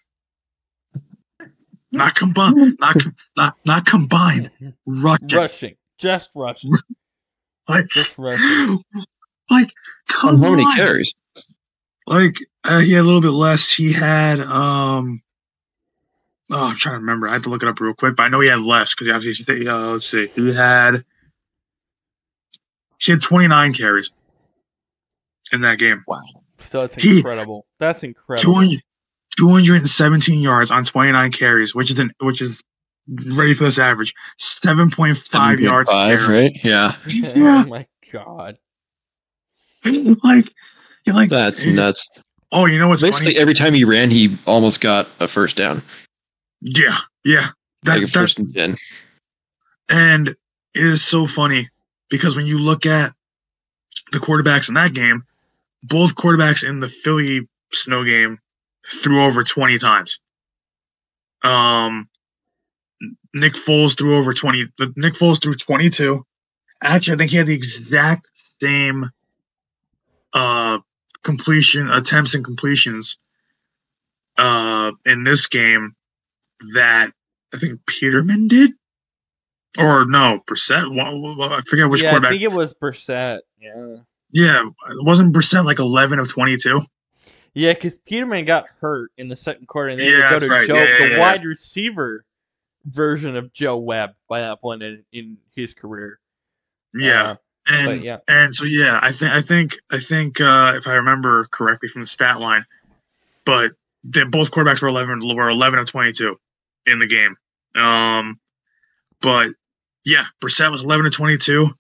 Not combined. Not not not combined. Rushing. Rushing, just rushing, Like, just rushing. like come How many on. carries? Like uh, he had a little bit less. He had um. Oh, I'm trying to remember. I have to look it up real quick, but I know he had less because obviously, uh, let's see, he had he had twenty-nine carries in that game. Wow. So that's He- incredible. That's incredible. two hundred, two hundred seventeen yards on twenty-nine carries, which is an which is ready for this average, seven point five yards. a Five, carry. right? Yeah. Yeah. Oh my god. Like, you're like That's nuts. Oh, you know what's Basically, funny? every time he ran, he almost got a first down. Yeah, yeah. That, Like a that, first and ten. And it is so funny because when you look at the quarterbacks in that game, both quarterbacks in the Philly snow game threw over twenty times. Um, Nick Foles threw over twenty. Nick Foles threw twenty-two. Actually, I think he had the exact same uh, completion attempts and completions uh, in this game that I think Peterman did. Or no, Brissett. Well, well, I forget which yeah, quarterback. I think it was Brissett. Yeah. Yeah, wasn't Brissett like eleven of twenty-two? Yeah, because Peterman got hurt in the second quarter, and they Yeah, had to go that's to right. Joe, Yeah, yeah, the yeah. wide receiver version of Joe Webb by that point in, in his career. Yeah, Uh, and but yeah. and so yeah, I think I think I think uh, if I remember correctly from the stat line, but they, both quarterbacks were eleven were eleven of twenty-two in the game. Um, but yeah, Brissett was eleven of twenty-two,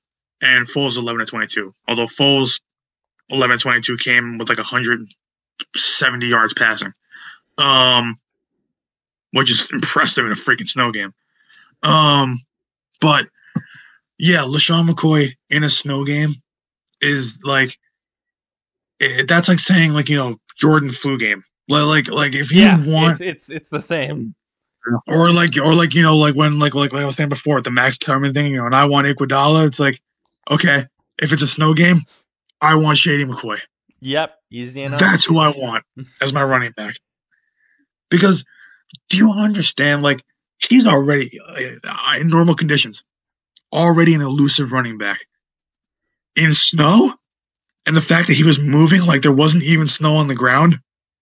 and Foles eleven to twenty-two. Although Foles eleven to twenty-two came with like one hundred seventy yards passing, um, which is impressive in a freaking snow game. Um, but yeah, LeSean McCoy in a snow game is like it, that's like saying like you know Jordan flu game. Like like like if you yeah, want, it's, it's it's the same. or like or like you know like when like like, like I was saying before the Max Kellerman thing, you know, and I want Iguodala. It's like okay, if it's a snow game, I want Shady McCoy. Yep, easy enough. That's who I want as my running back. Because do you understand? Like he's already uh, in normal conditions, already an elusive running back. In snow, and the fact that he was moving like there wasn't even snow on the ground.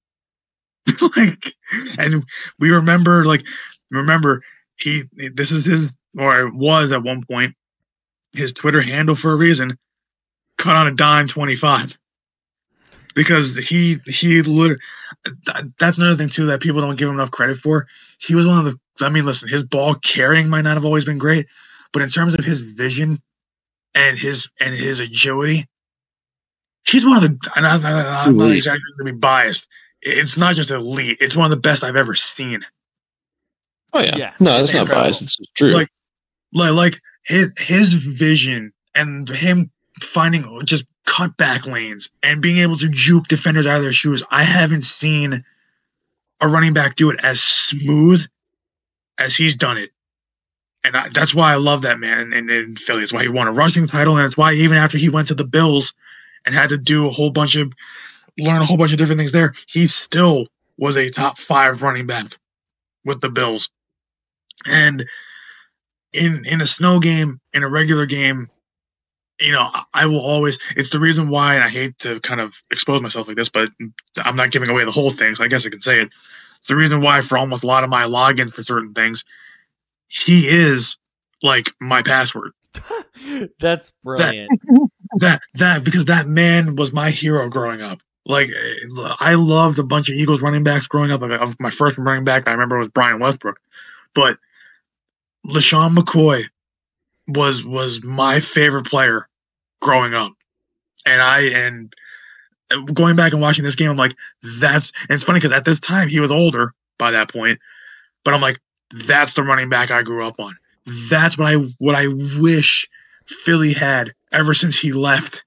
Like, and we remember, like, remember he. This is his, or it was at one point, his Twitter handle for a reason. Cut on a dime twenty-five. Because he he literally, that's another thing too that people don't give him enough credit for. He was one of the. I mean, listen, his ball carrying might not have always been great, but in terms of his vision and his and his agility, he's one of the. And I'm, I'm not exactly to be biased. It's not just elite; it's one of the best I've ever seen. Oh yeah, yeah no, that's not biased. It's true. Like, like, like his his vision and him finding just cutback lanes and being able to juke defenders out of their shoes. I haven't seen a running back do it as smooth as he's done it. And I, that's why I love that man in, in Philly. It's why he won a rushing title, and it's why even after he went to the Bills and had to do a whole bunch of, learn a whole bunch of different things there, he still was a top five running back with the Bills. And in in a snow game, in a regular game, you know, I will always, it's the reason why, and I hate to kind of expose myself like this, but I'm not giving away the whole thing, so I guess I can say it. It's the reason why for almost a lot of my logins for certain things, he is like my password. That's brilliant. That, that, that, because that man was my hero growing up. Like, I loved a bunch of Eagles running backs growing up. Like, my first running back I remember was Brian Westbrook. But LeSean McCoy was was my favorite player growing up. And I, and going back and watching this game, I'm like, that's, and it's funny because at this time he was older by that point, but I'm like, that's the running back I grew up on. That's what I, what I wish Philly had ever since he left.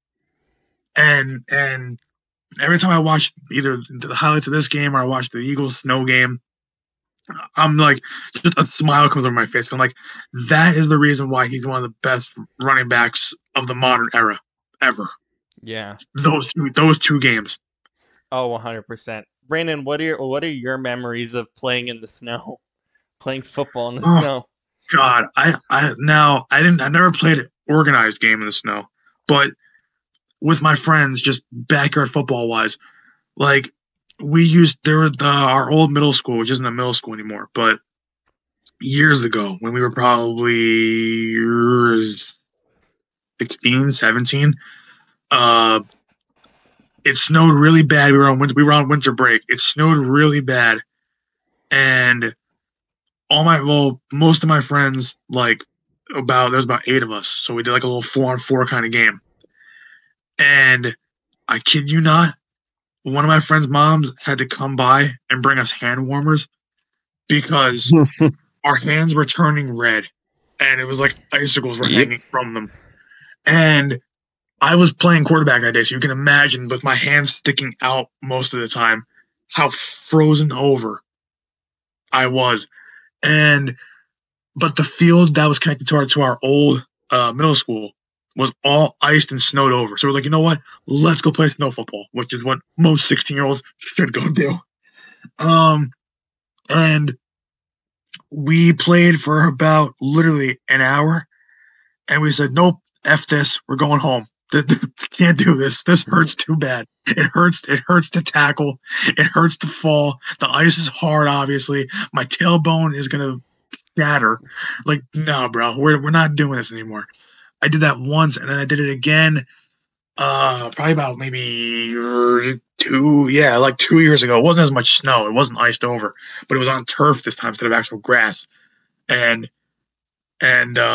And, and every time I watch either the highlights of this game or I watch the Eagles snow game, I'm like, just a smile comes over my face. I'm like, that is the reason why he's one of the best running backs of the modern era ever. Yeah. Those two, those two games. Oh, one hundred percent. Brandon, what are your, what are your memories of playing in the snow? Playing football in the oh, snow? God, I, I, now, I didn't, I never played an organized game in the snow, but with my friends, just backyard football wise, like, we used, there were the, our old middle school, which isn't a middle school anymore, but years ago when we were probably sixteen, seventeen, uh, it snowed really bad. We were on winter, we were on winter break. It snowed really bad. And all my, well, most of my friends, like about, there's about eight of us. So we did like a little four on four kind of game. And I kid you not, one of my friends' moms had to come by and bring us hand warmers because our hands were turning red and it was like icicles were Yep. hanging from them. And I was playing quarterback that day, so you can imagine with my hands sticking out most of the time how frozen over I was. And but the field that was connected to our to our old uh, middle school was all iced and snowed over. So we're like, you know what? Let's go play snow football, which is what most sixteen-year-olds should go do. Um, and we played for about literally an hour, and we said, nope, F this, we're going home. Can't do this. This hurts too bad. It hurts. It hurts to tackle. It hurts to fall. The ice is hard, obviously. My tailbone is going to shatter. Like, no, bro, we're we're not doing this anymore. I did that once, and then I did it again, uh, probably about maybe two, yeah, like two years ago. It wasn't as much snow. It wasn't iced over, but it was on turf this time instead of actual grass. And and uh,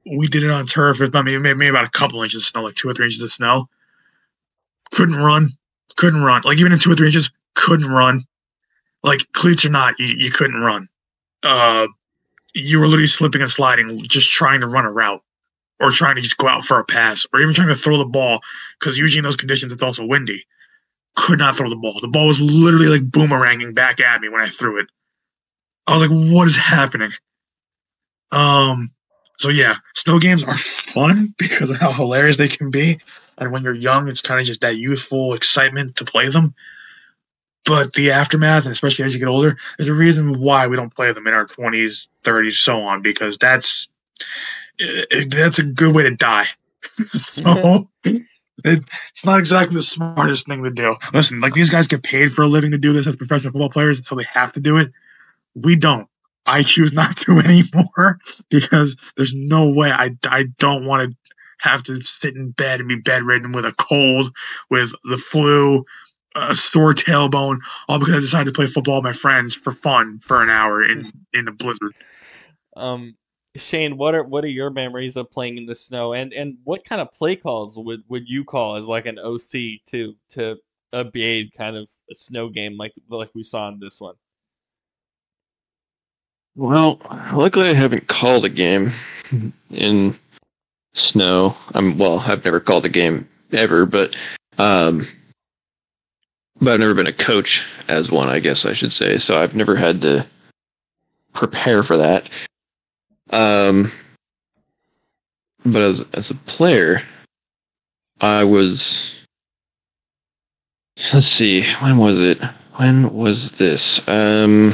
we did it on turf. It's maybe, maybe about a couple inches of snow, like two or three inches of snow. Couldn't run. Couldn't run. Like, even in two or three inches, couldn't run. Like, cleats or not, you, you couldn't run. Uh, you were literally slipping and sliding, just trying to run a route, or trying to just go out for a pass, or even trying to throw the ball, because usually in those conditions, it's also windy. Could not throw the ball. The ball was literally like boomeranging back at me when I threw it. I was like, what is happening? Um, so yeah, snow games are fun because of how hilarious they can be. And when you're young, it's kind of just that youthful excitement to play them. But the aftermath, and especially as you get older, there's a reason why we don't play them in our twenties, thirties, so on, because that's that's a good way to die. So, it, it's not exactly the smartest thing to do. Listen, like, these guys get paid for a living to do this as professional football players, so they have to do it. We don't. I choose not to anymore because there's no way. I, I don't want to have to sit in bed and be bedridden with a cold, with the flu, a sore tailbone, all because I decided to play football with my friends for fun for an hour in, in the blizzard. Um, Shane, what are what are your memories of playing in the snow, and, and what kind of play calls would, would you call as like an O C to to obey kind of a snow game like like we saw in this one? Well, luckily I haven't called a game in snow. I'm well, I've never called a game ever, but um, but I've never been a coach as one, I guess I should say. So I've never had to prepare for that. Um, but as as a player, I was. Let's see, when was it? When was this? Um,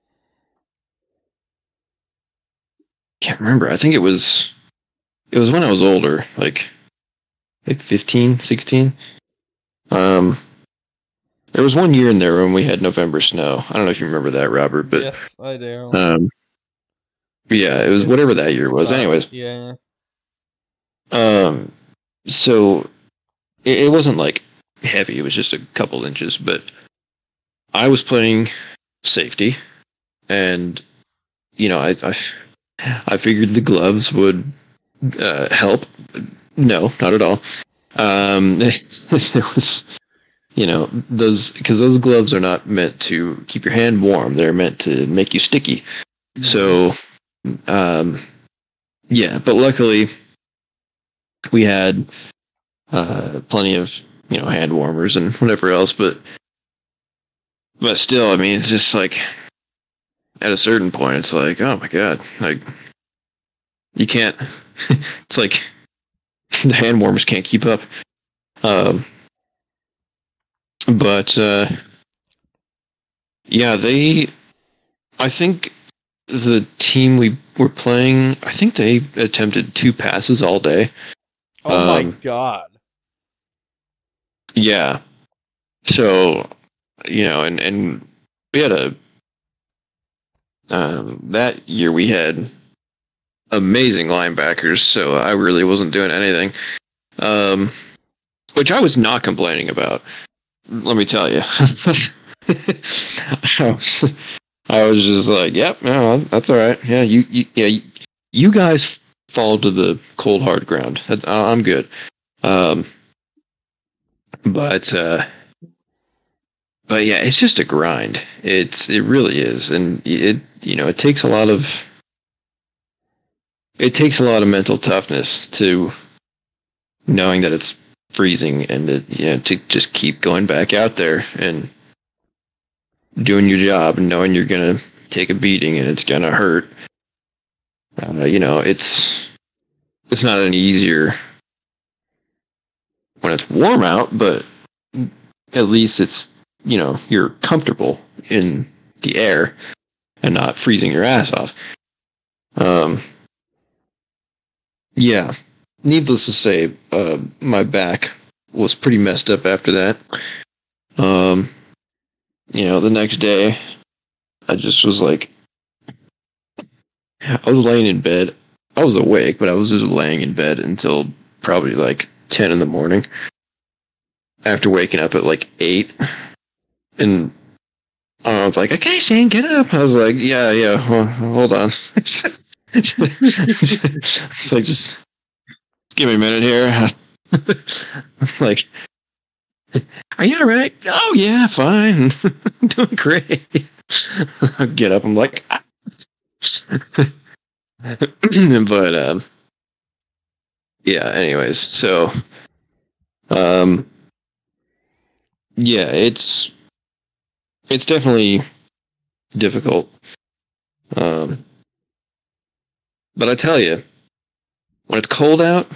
can't remember. I think it was. It was when I was older, like, like fifteen, sixteen. Um, there was one year in there when we had November snow. I don't know if you remember that, Robert, but yes, I do. Um, yeah, it was whatever that year was. Anyways, yeah. Um, so it, it wasn't like heavy; it was just a couple inches. But I was playing safety, and you know, I I, I figured the gloves would uh, help. No, not at all. Um, it was, you know, those because those gloves are not meant to keep your hand warm; they're meant to make you sticky. So, um, yeah, but luckily we had uh, plenty of, you know, hand warmers and whatever else. But but still, I mean, it's just like at a certain point, it's like, oh my god, like you can't. It's like the hand warmers can't keep up. Um, but uh, yeah, they. I think the team we were playing, I think they attempted two passes all day. Oh um, my god. Yeah. So, you know, and, and we had a, um, that year we had amazing linebackers, so I really wasn't doing anything. Um, which I was not complaining about. Let me tell you. I, was, I was just like, yep, no, that's all right. Yeah, you, you yeah, you, you guys fall to the cold hard ground. That's, I'm good. Um, but uh, but yeah, it's just a grind. It's it really is, and it you know it takes a lot of it takes a lot of mental toughness to knowing that it's freezing and that, you know, to just keep going back out there and doing your job and knowing you're gonna take a beating and it's gonna hurt. Uh, you know, it's it's not any easier when it's warm out, but at least it's, you know, you're comfortable in the air and not freezing your ass off. Um, yeah, needless to say, uh, my back was pretty messed up after that. Um, you know, the next day, I just was like, I was laying in bed. I was awake, but I was just laying in bed until probably like ten in the morning. After waking up at like eight, and I was like, "Okay, Shane, get up." I was like, "Yeah, yeah, well, hold on." It's like just give me a minute here. Like, are you all right? Oh yeah, fine. I'm doing great. I get up. I'm like, ah. But um, yeah. Anyways, so um, yeah, it's it's definitely difficult. Um, but I tell you, when it's cold out,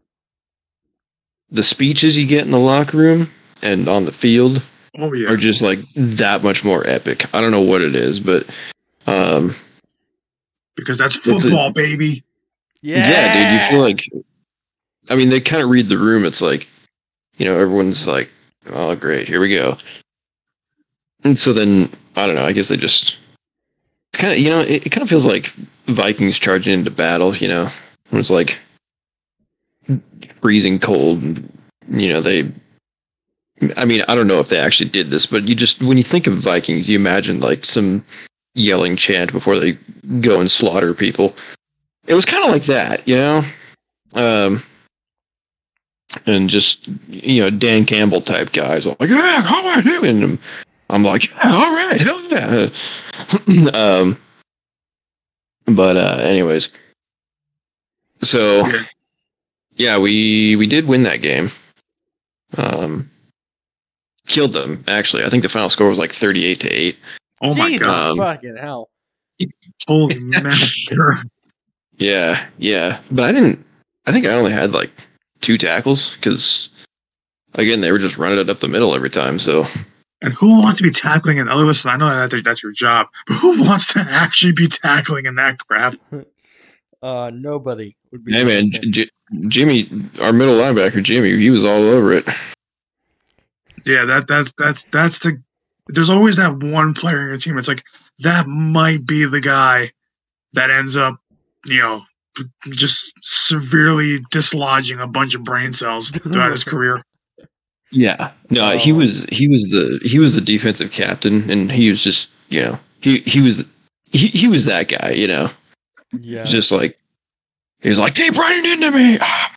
the speeches you get in the locker room and on the field Oh yeah. are just like that much more epic. I don't know what it is, but um, Because that's It's a- football, baby. Yeah, yeah, dude, you feel like, I mean, they kind of read the room. It's like, you know, everyone's like, oh, great, here we go. And so then, I don't know, I guess they just, it's kind of, you know, it, it kind of feels like Vikings charging into battle, you know, when it's like freezing cold. And, you know, they, I mean, I don't know if they actually did this, but you just, when you think of Vikings, you imagine like some yelling chant before they go and slaughter people. It was kind of like that, you know? Um, and just, you know, Dan Campbell type guys are like, yeah, all right, and I'm like, yeah, all right, hell yeah. um, but uh, anyways, so Yeah. yeah, we we did win that game. Um, killed them actually. I think the final score was like thirty-eight to eight. Oh my Jesus god. Um, fucking hell. Holy master. Yeah, yeah, but I didn't. I think I only had like two tackles because, again, they were just running it up the middle every time. So And who wants to be tackling in other listen, I know that that's your job, but who wants to actually be tackling in that crap? Uh, nobody would be. hey man, doing the J- J- Jimmy, our middle linebacker, Jimmy, he was all over it. Yeah, that that's that's that's the there's always that one player in your team. It's like that might be the guy that ends up, you know, just severely dislodging a bunch of brain cells throughout his career. Yeah, no, he Oh. was he was the he was the defensive captain, and he was just you know he he was he, he was that guy, you know, same. Yeah. just like he was like keep running into me.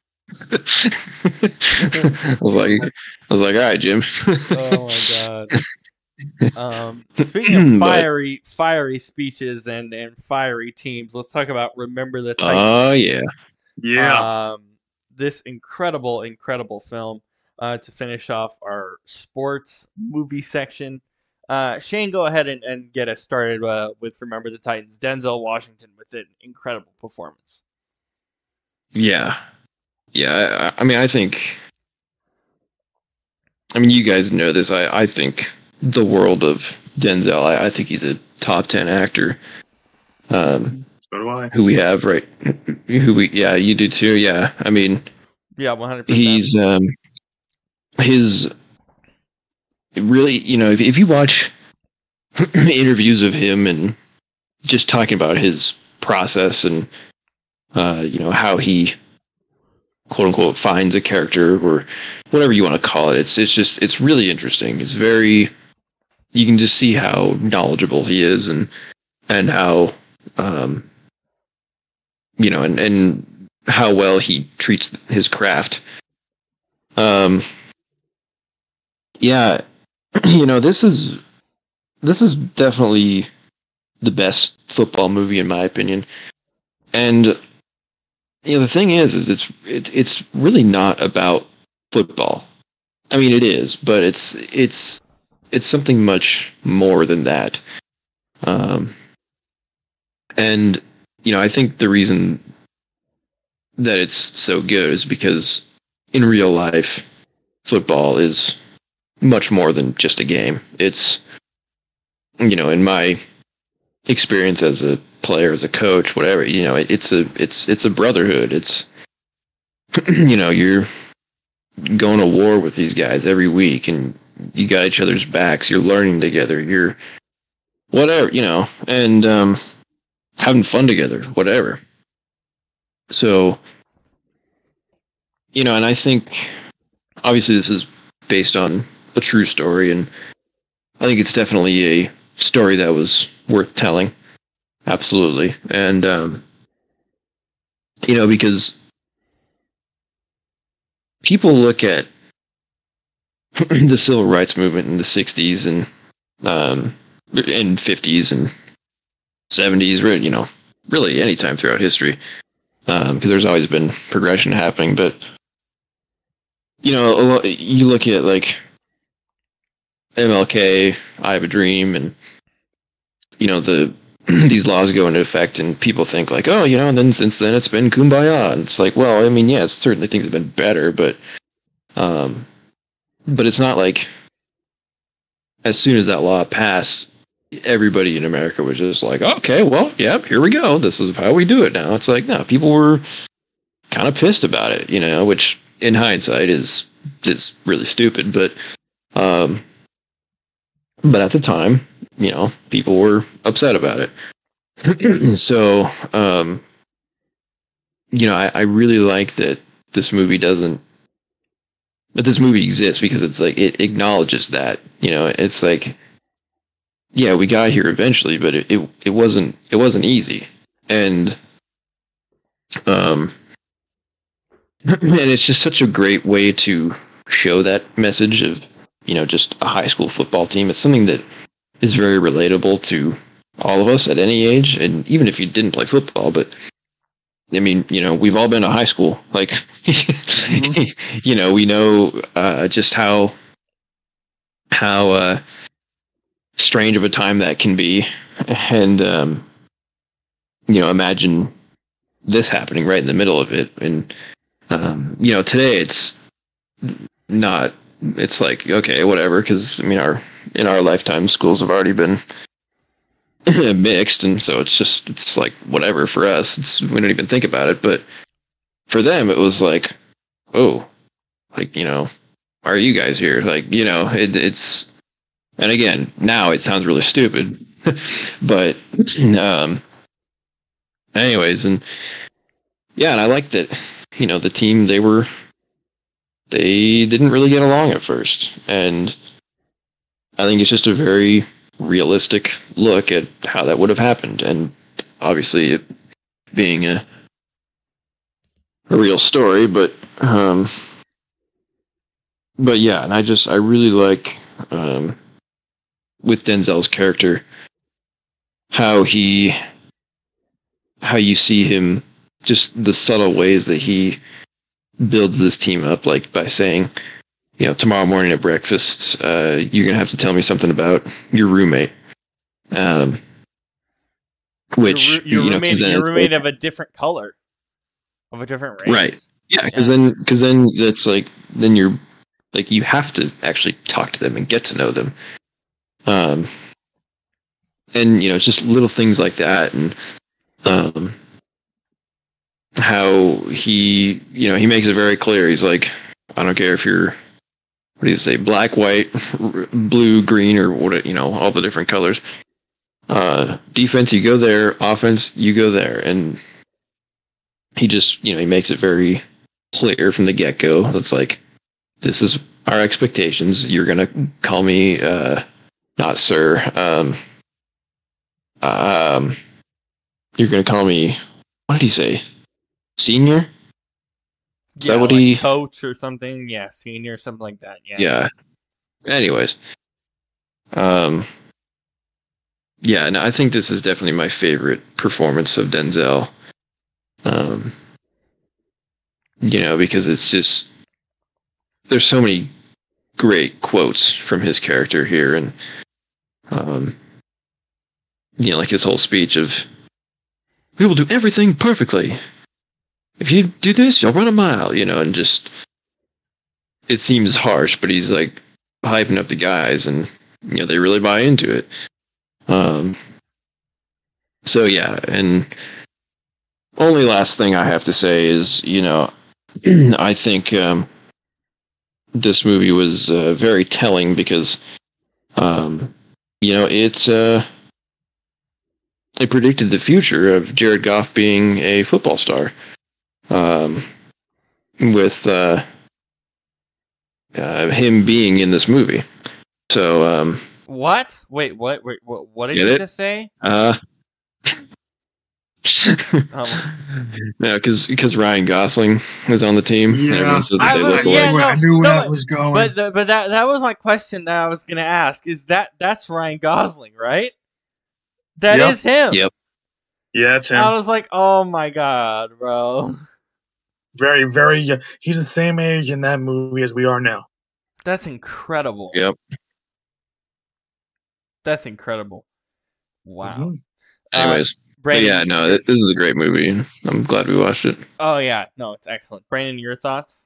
I was like I was like all right, Jim. Oh my god. Um, speaking of But- fiery, fiery speeches and and fiery teams, let's talk about Remember the Titans. Oh yeah, Yeah. Um, this incredible, incredible film uh, to finish off our sports movie section. Uh, Shane, go ahead and, and get us started uh, with Remember the Titans. Denzel Washington with an incredible performance. yeah, yeah. I, I mean, I think. I mean, you guys know this. I I think the world of Denzel. I, I think he's a top ten actor. Um, So do I. who we have right? Who we? Yeah, you do too. Yeah, I mean. Yeah, one hundred percent. He's um his really, you know, if if you watch interviews of him and just talking about his process and uh you know how he quote unquote finds a character or whatever you want to call it, it's it's just it's really interesting. It's very, you can just see how knowledgeable he is and and how um you know and and how well he treats his craft. Um, yeah, you know, this is this is definitely the best football movie in my opinion. And you know, the thing is, is it's it, it's really not about football. I mean, it is, but it's it's it's something much more than that. Um, and you know, I think the reason that it's so good is because in real life, football is much more than just a game. It's, you know, in my experience as a player, as a coach, whatever, you know, it, it's a it's it's a brotherhood. It's you know, you're going to war with these guys every week, and you got each other's backs. You're learning together. You're whatever, you know, and um, having fun together, whatever. So, you know, and I think obviously this is based on a true story, and I think it's definitely a story that was worth telling. Absolutely. And um, you know, because people look at the civil rights movement in the sixties and um, and fifties and seventies, you know, really any time throughout history, because um, there's always been progression happening. But you know, a lot, you look at like M L K, I Have a Dream, and you know the these laws go into effect, and people think like, oh, you know, and then since then it's been kumbaya. And it's like, well, I mean, yes, certainly things have been better, but um, but it's not like as soon as that law passed, everybody in America was just like, okay, well, yep, here we go. This is how we do it now. It's like, no, people were kind of pissed about it, you know, which in hindsight is is really stupid, but um, but at the time, you know, people were upset about it. So, um, you know, I, I really like that this movie doesn't, that this movie exists because it's like, it acknowledges that, you know, it's like, yeah, we got here eventually, but it, it, it wasn't, it wasn't easy. And, um, and it's just such a great way to show that message of, you know, just a high school football team. It's something that is very relatable to all of us at any age, and even if you didn't play football. But I mean, you know, we've all been to high school. Like, mm-hmm. you know, we know uh, just how how uh, strange of a time that can be, and um, you know, imagine this happening right in the middle of it. And um, you know, today it's not. It's like, okay, whatever, because I mean, our in our lifetime, schools have already been mixed, and so it's just it's like whatever for us. It's we don't even think about it, but for them, it was like, oh, like, you know, why are you guys here? Like, you know, it, it's, and again, now it sounds really stupid, but um, anyways, and yeah, and I like that, you know, the team, they were. They didn't really get along at first, and I think it's just a very realistic look at how that would have happened, and obviously it being a a real story, but um, but yeah, and I just I really like um, with Denzel's character how he how you see him, just the subtle ways that he builds this team up, like by saying, you know, tomorrow morning at breakfast, uh, you're gonna have to tell me something about your roommate. Um, which your, your you know, roommate, your roommate like, of a different color, of a different race, right? Yeah, because yeah. then, because then that's like, then you're like, you have to actually talk to them and get to know them. Um, and you know, it's just little things like that, and um. how he, you know, he makes it very clear. He's like, I don't care if you're, what do you say, black, white, blue, green, or what, you know, all the different colors. Uh, defense, you go there. Offense, you go there. And he just, you know, he makes it very clear from the get-go. It's like, this is our expectations. You're going to call me, uh, not sir. Um, um, you're going to call me, what did he say? Senior? Is yeah, that what like he... coach or something? Yeah, senior, something like that. Yeah. Yeah. Anyways. Um, yeah, and I think this is definitely my favorite performance of Denzel. Um, you know, because it's just... There's so many great quotes from his character here, and um, you know, like his whole speech of, we will do everything perfectly. If you do this, you'll run a mile, you know, and just, it seems harsh, but he's like hyping up the guys, and, you know, they really buy into it. Um, so yeah, and only last thing I have to say is, you know, I think um, this movie was uh, very telling because, um, you know, it's, uh, it predicted the future of Jared Goff being a football star. Um, with uh, uh, him being in this movie. So, um... What? Wait, what? Wait, what, what did you it? just say? Uh... Um, yeah, because because Ryan Gosling is on the team. Yeah. and everyone says that I they was- look yeah, alike. no, I knew where no, that was going. but the, but that that was my question that I was gonna ask. Is that that's Ryan Gosling, right? That Yep. is him. Yep. yeah, it's him. I was like, oh my god, bro, very, very. young. He's the same age in that movie as we are now. that's incredible. Yep. That's incredible. Wow. Mhm. Anyways, but Brandon, yeah, no, th- this is a great movie. I'm glad we watched it. Oh yeah, no, it's excellent. Brandon, your thoughts?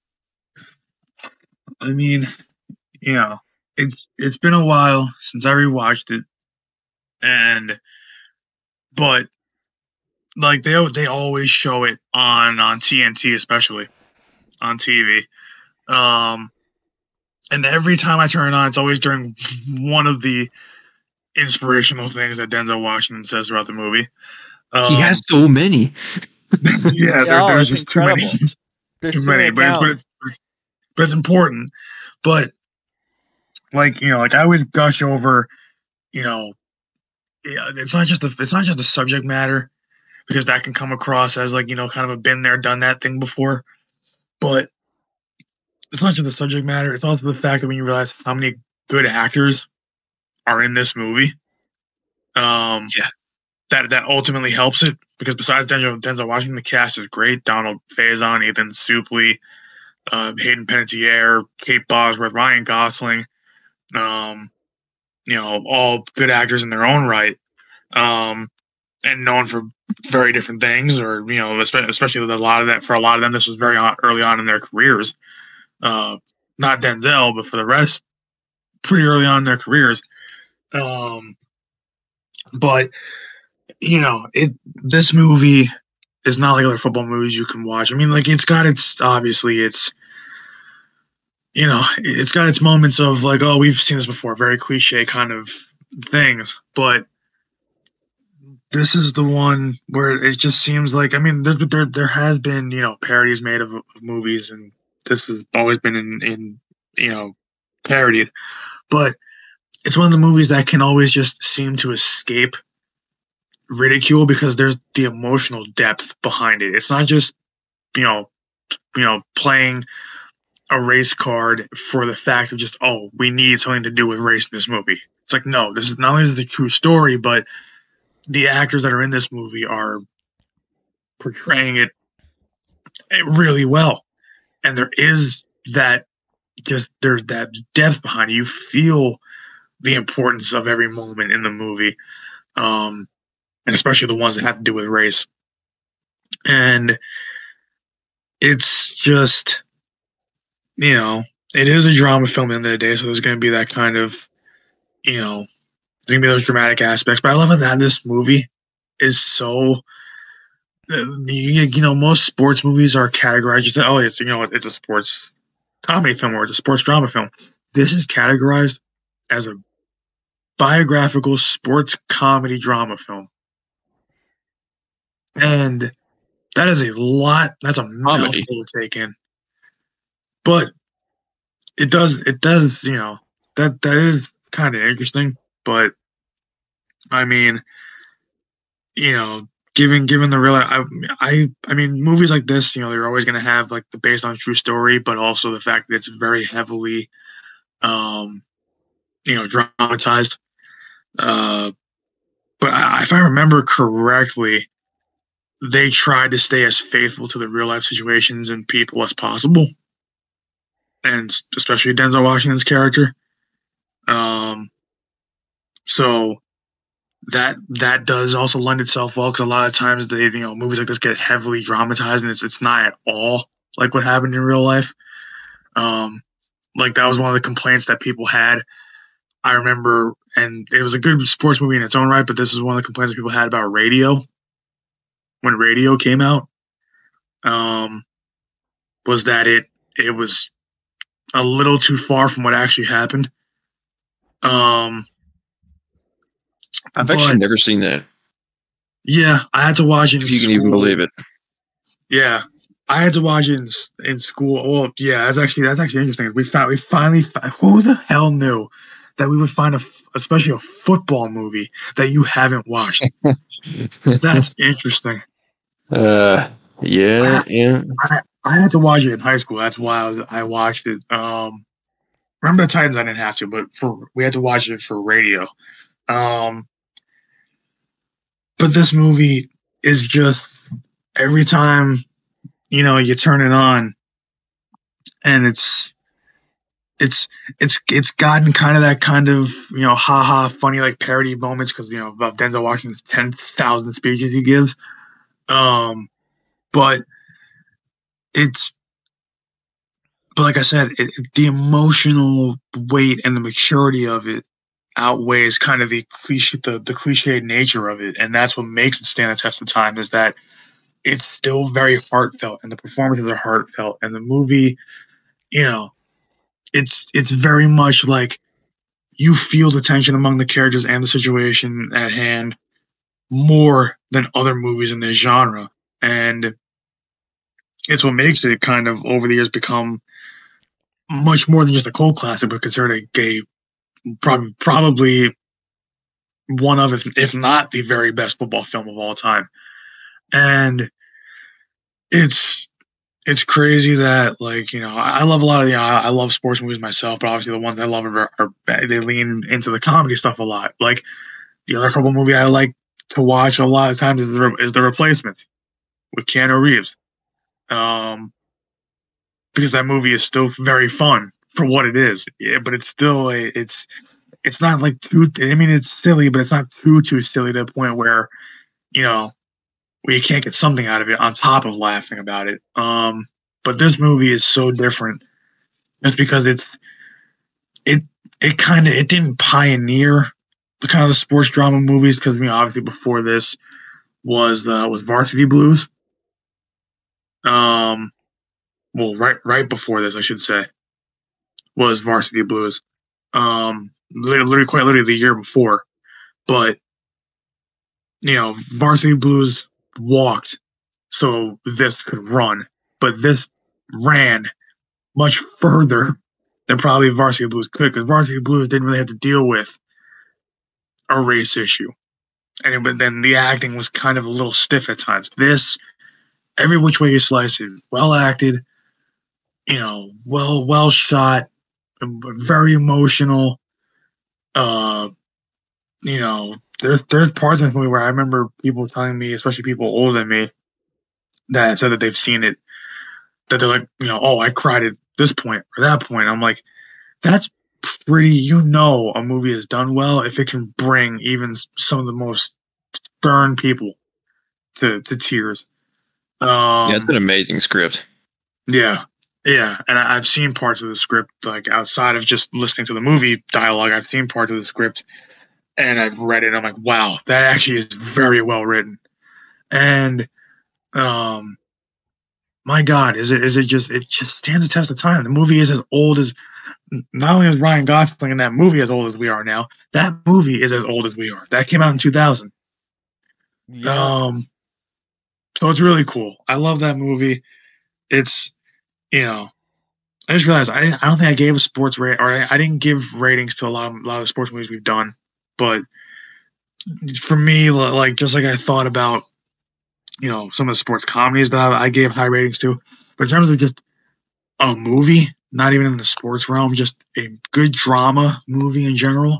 I mean, you know, it's it's been a while since I rewatched it, and but like they al- they always show it on on T N T, especially on T V. Um, and every time I turn it on, it's always during one of the inspirational things that Denzel Washington says throughout the movie. Um, He has so many. yeah, there, Oh, there's it's just too many, incredible. There's too too many, many but it's, but it's but it's important. But like you know, like I always gush over, you know, yeah, it's not just the it's not just the subject matter because that can come across as like you know kind of a been there done that thing before, but it's not just the subject matter. It's also the fact that when you realize how many good actors are in this movie, um, Yeah. that that ultimately helps it because besides Denzel, Denzel Washington, the cast is great. Donald Faison, Ethan Suplee, uh, Hayden Panettiere, Kate Bosworth, Ryan Gosling, um, you know, all good actors in their own right, um, and known for very different things, or you know, especially, especially with a lot of that. For a lot of them, this was very on, early on in their careers. Uh, not Denzel, but for the rest, pretty early on in their careers. Um, but you know, it this movie is not like other football movies you can watch. I mean, like it's got its obviously it's you know it's got its moments of like oh we've seen this before, very cliche kind of things, but this is the one where it just seems like I mean there there, there has been you know parodies made of, of movies, and this has always been in in you know parodied, but it's one of the movies that can always just seem to escape ridicule because there's the emotional depth behind it. It's not just you know you know playing a race card for the fact of just oh we need something to do with race in this movie. It's like no, this is not only the true story, but the actors that are in this movie are portraying it really well, and there is that just there's that depth behind it. You feel the importance of every moment in the movie, um, and especially the ones that have to do with race. And it's just, you know, it is a drama film at the end of the day, so there's going to be that kind of, you know, there's going to be those dramatic aspects. But I love that this movie is so. You know, most sports movies are categorized. You say, "Oh, it's you know, it's a sports comedy film or it's a sports drama film." This is categorized as a biographical sports comedy drama film, and that is a lot. That's a mouthful to take in, but it does. It does. You know that that is kind of interesting. But I mean, you know. Given given the real, I, I I mean, movies like this, you know, they're always going to have like the based on true story, but also the fact that it's very heavily, um, you know, dramatized. Uh, but I, if I remember correctly, they tried to stay as faithful to the real life situations and people as possible, and especially Denzel Washington's character. Um, so. That that does also lend itself well because a lot of times they you know movies like this get heavily dramatized and it's it's not at all like what happened in real life. Um, like that was one of the complaints that people had. I remember, and it was a good sports movie in its own right, but this is one of the complaints that people had about Radio when Radio came out. Um, was that it it was a little too far from what actually happened. Um. I've but, actually never seen that. Yeah, I had to watch it. If you can even believe it. Yeah, I had to watch it in, in school. Well, yeah, that's actually that's actually interesting. We found we finally found, who the hell knew that we would find a, especially a football movie that you haven't watched. That's interesting. Uh, yeah, I, yeah. I I had to watch it in high school. That's why I, was, I watched it. Um, remember the Titans? I didn't have to, but for we had to watch it for radio. Um, but this movie is just every time you know you turn it on, and it's it's it's it's gotten kind of that kind of you know haha funny like parody moments because you know about Denzel Washington's ten thousand speeches he gives. Um, but it's but like I said, it, the emotional weight and the maturity of it outweighs kind of the cliche the, the cliched nature of it, and that's what makes it stand the test of time. Is that it's still very heartfelt, and the performances are heartfelt, and the movie, you know, it's it's very much like you feel the tension among the characters and the situation at hand more than other movies in this genre, and it's what makes it kind of over the years become much more than just a cult classic, but considered a, a probably probably one of, if, if not the very best football film of all time. And it's it's crazy that like you know I love a lot of you know I love sports movies myself, but obviously the ones I love are, are they lean into the comedy stuff a lot. Like the other football movie I like to watch a lot of times is the, is the Replacement with Keanu Reeves, um, because that movie is still very fun for what it is. Yeah, but it's still a, it's it's not like too. I mean, it's silly, but it's not too too silly to the point where you know where you can't get something out of it on top of laughing about it. Um, but this movie is so different just because it's it it kind of it didn't pioneer the kind of the sports drama movies because I mean obviously before this was uh, was Varsity Blues. Um, well, right right before this, I should say, was Varsity Blues. Um, literally, quite literally the year before, but you know, Varsity Blues walked so this could run, but this ran much further than probably Varsity Blues could because Varsity Blues didn't really have to deal with a race issue, and but then the acting was kind of a little stiff at times. This, every which way you slice it, well acted, you know, well well shot, very emotional. Uh, you know, there's there's parts of this movie where I remember people telling me, especially people older than me, that said that they've seen it, that they're like, you know, oh, I cried at this point or that point. I'm like, that's pretty. You know, a movie is done well if it can bring even some of the most stern people to to tears. Um, Yeah, it's an amazing script. Yeah, yeah, and I, I've seen parts of the script like outside of just listening to the movie dialogue. I've seen parts of the script and I've read it. And I'm like, wow, that actually is very well written. And um, my God, is it is it just it just stands the test of time. The movie is as old as not only is Ryan Gosling in that movie as old as we are now. That movie is as old as we are. That came out in two thousand. Yeah. Um, so it's really cool. I love that movie. It's you know I just realized I, I don't think I gave a sports rate or I, I didn't give ratings to a lot of, a lot of the sports movies we've done. But for me, like just like I thought about, you know, some of the sports comedies that I, I gave high ratings to, but in terms of just a movie, not even in the sports realm, just a good drama movie in general,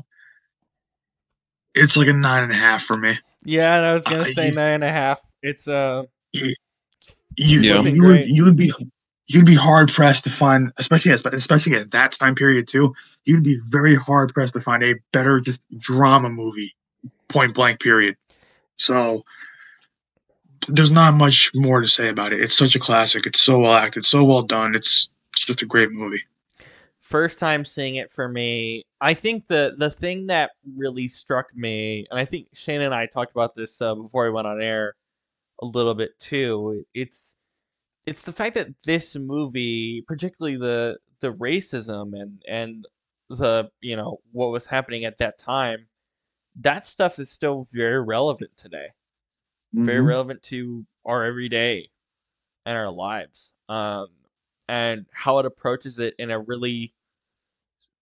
it's like a nine and a half for me. Yeah, and I was gonna Uh, say you, nine and a half. It's uh, you, you, Yeah. flipping you would great. you would be you'd be hard pressed to find, especially at, especially at that time period too. You'd be very hard pressed to find a better just drama movie, point blank. Period. So there's not much more to say about it. It's such a classic. It's so well acted, so well done. It's, it's just a great movie. First time seeing it for me. I think the the thing that really struck me, and I think Shane and I talked about this uh, before we went on air a little bit too. It's it's the fact that this movie, particularly the the racism and and the you know what was happening at that time, that stuff is still very relevant today. Very Mm-hmm. relevant to our everyday and our lives. Um, and how it approaches it in a really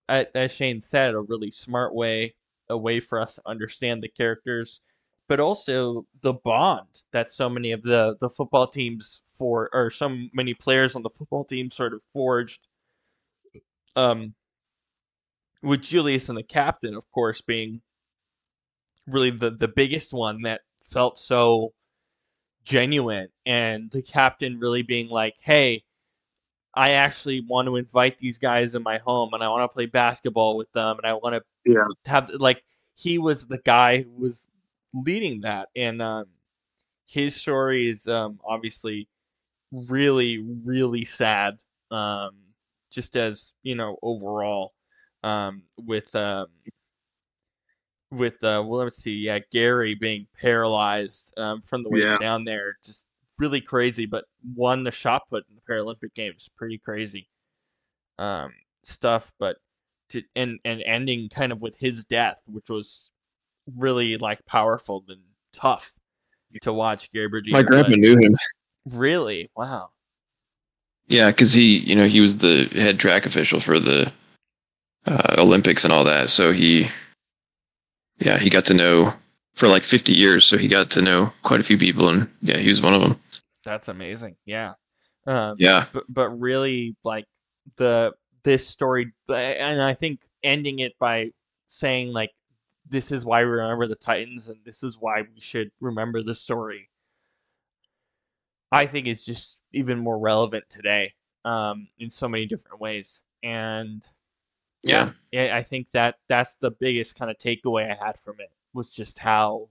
as Shane said, a really smart way, a way for us to understand the characters, but also the bond that so many of the the football teams for or so many players on the football team sort of forged. Um, with Julius and the captain, of course, being really the the biggest one that felt so genuine, and the captain really being like, "Hey, I actually want to invite these guys in my home, and I want to play basketball with them, and I want to Yeah. have like." He was the guy who was leading that, and um, his story is um, obviously really, really sad. Um, just as you know, overall, um, with um, with uh, well, let's see, yeah, Gary being paralyzed um, from the waist Yeah. down there, just really crazy. But won the shot put in the Paralympic Games, pretty crazy um, stuff. But to, and and ending kind of with his death, which was really like powerful and tough to watch Gary My Bergino. grandpa But knew him. really, wow, Yeah, because he, you know, he was the head track official for the uh, Olympics and all that. So he, yeah, he got to know for like fifty years. So he got to know quite a few people, and yeah, he was one of them. that's amazing. Yeah, um, Yeah, but but really like the this story, and I think ending it by saying like this is why we remember the Titans, and this is why we should remember the story. I think is just even more relevant today, um, in so many different ways, and yeah, yeah, I think that that's the biggest kind of takeaway I had from it was just how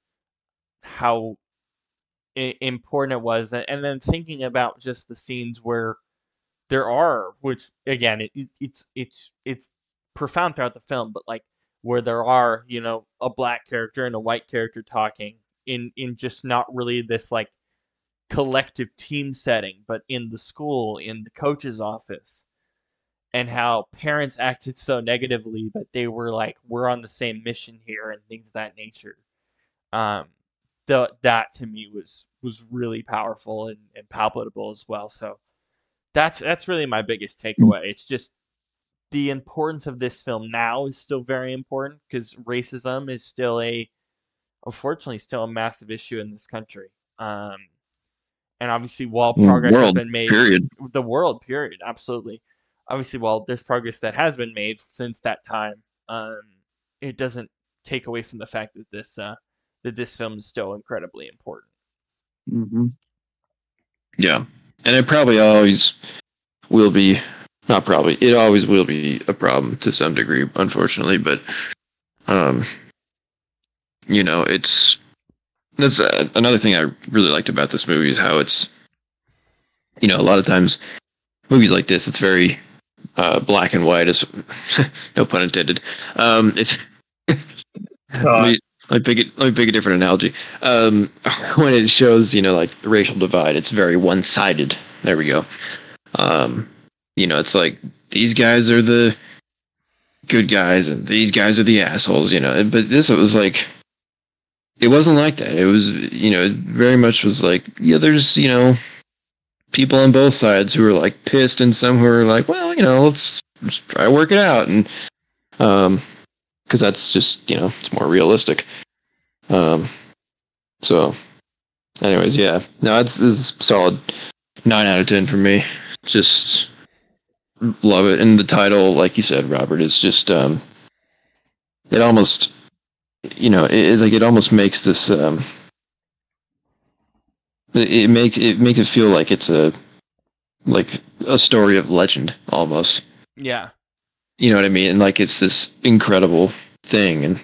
how i- important it was, and then thinking about just the scenes where there are, which again, it, it's it's it's profound throughout the film, but like where there are, you know, a black character and a white character talking in in just not really this like collective team setting, but in the school, in the coach's office, and how parents acted so negatively, but they were like, "We're on the same mission here," and things of that nature. Um, the, that to me was was really powerful and, and palpable as well. So that's that's really my biggest takeaway. It's just the importance of this film now is still very important because racism is still a, unfortunately, still a massive issue in this country. Um, and obviously, while progress has world been made, period. the world, period, absolutely. Obviously, while there's progress that has been made since that time, um, it doesn't take away from the fact that this uh, that this film is still incredibly important. Mm-hmm. Yeah, and it probably always will be. Not probably. It always will be a problem to some degree, unfortunately. But um, you know, it's that's uh, another thing I really liked about this movie is how it's, you know, a lot of times movies like this, it's very uh, black and white. Is no pun intended. Um, it's let me let me pick it. Let me pick a different analogy. Um, when it shows, you know, like the racial divide, it's very one sided. There we go. Um, you know, it's like these guys are the good guys and these guys are the assholes. You know, but this it was like it wasn't like that. It was, you know, it very much was like, yeah, there's, you know, people on both sides who are like pissed and some who are like, well, you know, let's, let's try to work it out. And, um, cause that's just, you know, it's more realistic. Um, so anyways, yeah, no, it's, it's solid nine out of ten for me. Just love it. And the title, like you said, Robert, is just, um, it almost, you know, it, it like, it almost makes this, um, it, it makes, it makes it feel like it's a, like a story of legend almost. Yeah, You know what I mean? And like it's this incredible thing, and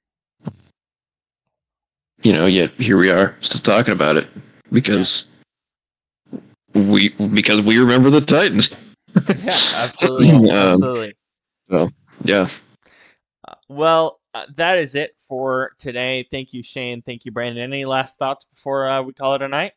you know, yet here we are still talking about it because we because we remember the Titans. yeah, absolutely, um, absolutely. so yeah, Uh, well, uh, that is it for today. Thank you, Shane. Thank you, Brandon. Any last thoughts before uh, we call it a night?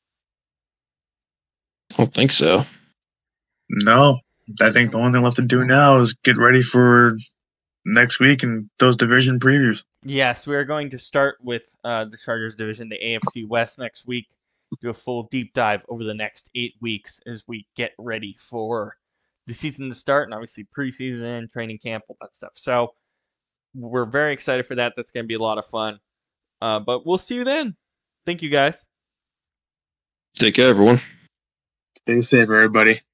I don't think so. No, I think the only thing left to do now is get ready for next week and those division previews. Yes, we are going to start with uh, the Chargers division, the A F C West, next week. Do a full deep dive over the next eight weeks as we get ready for the season to start, and obviously preseason, training camp, all that stuff. So we're very excited for that. That's going to be a lot of fun. Uh, but we'll see you then. Thank you, guys. Take care, everyone. Stay safe, everybody.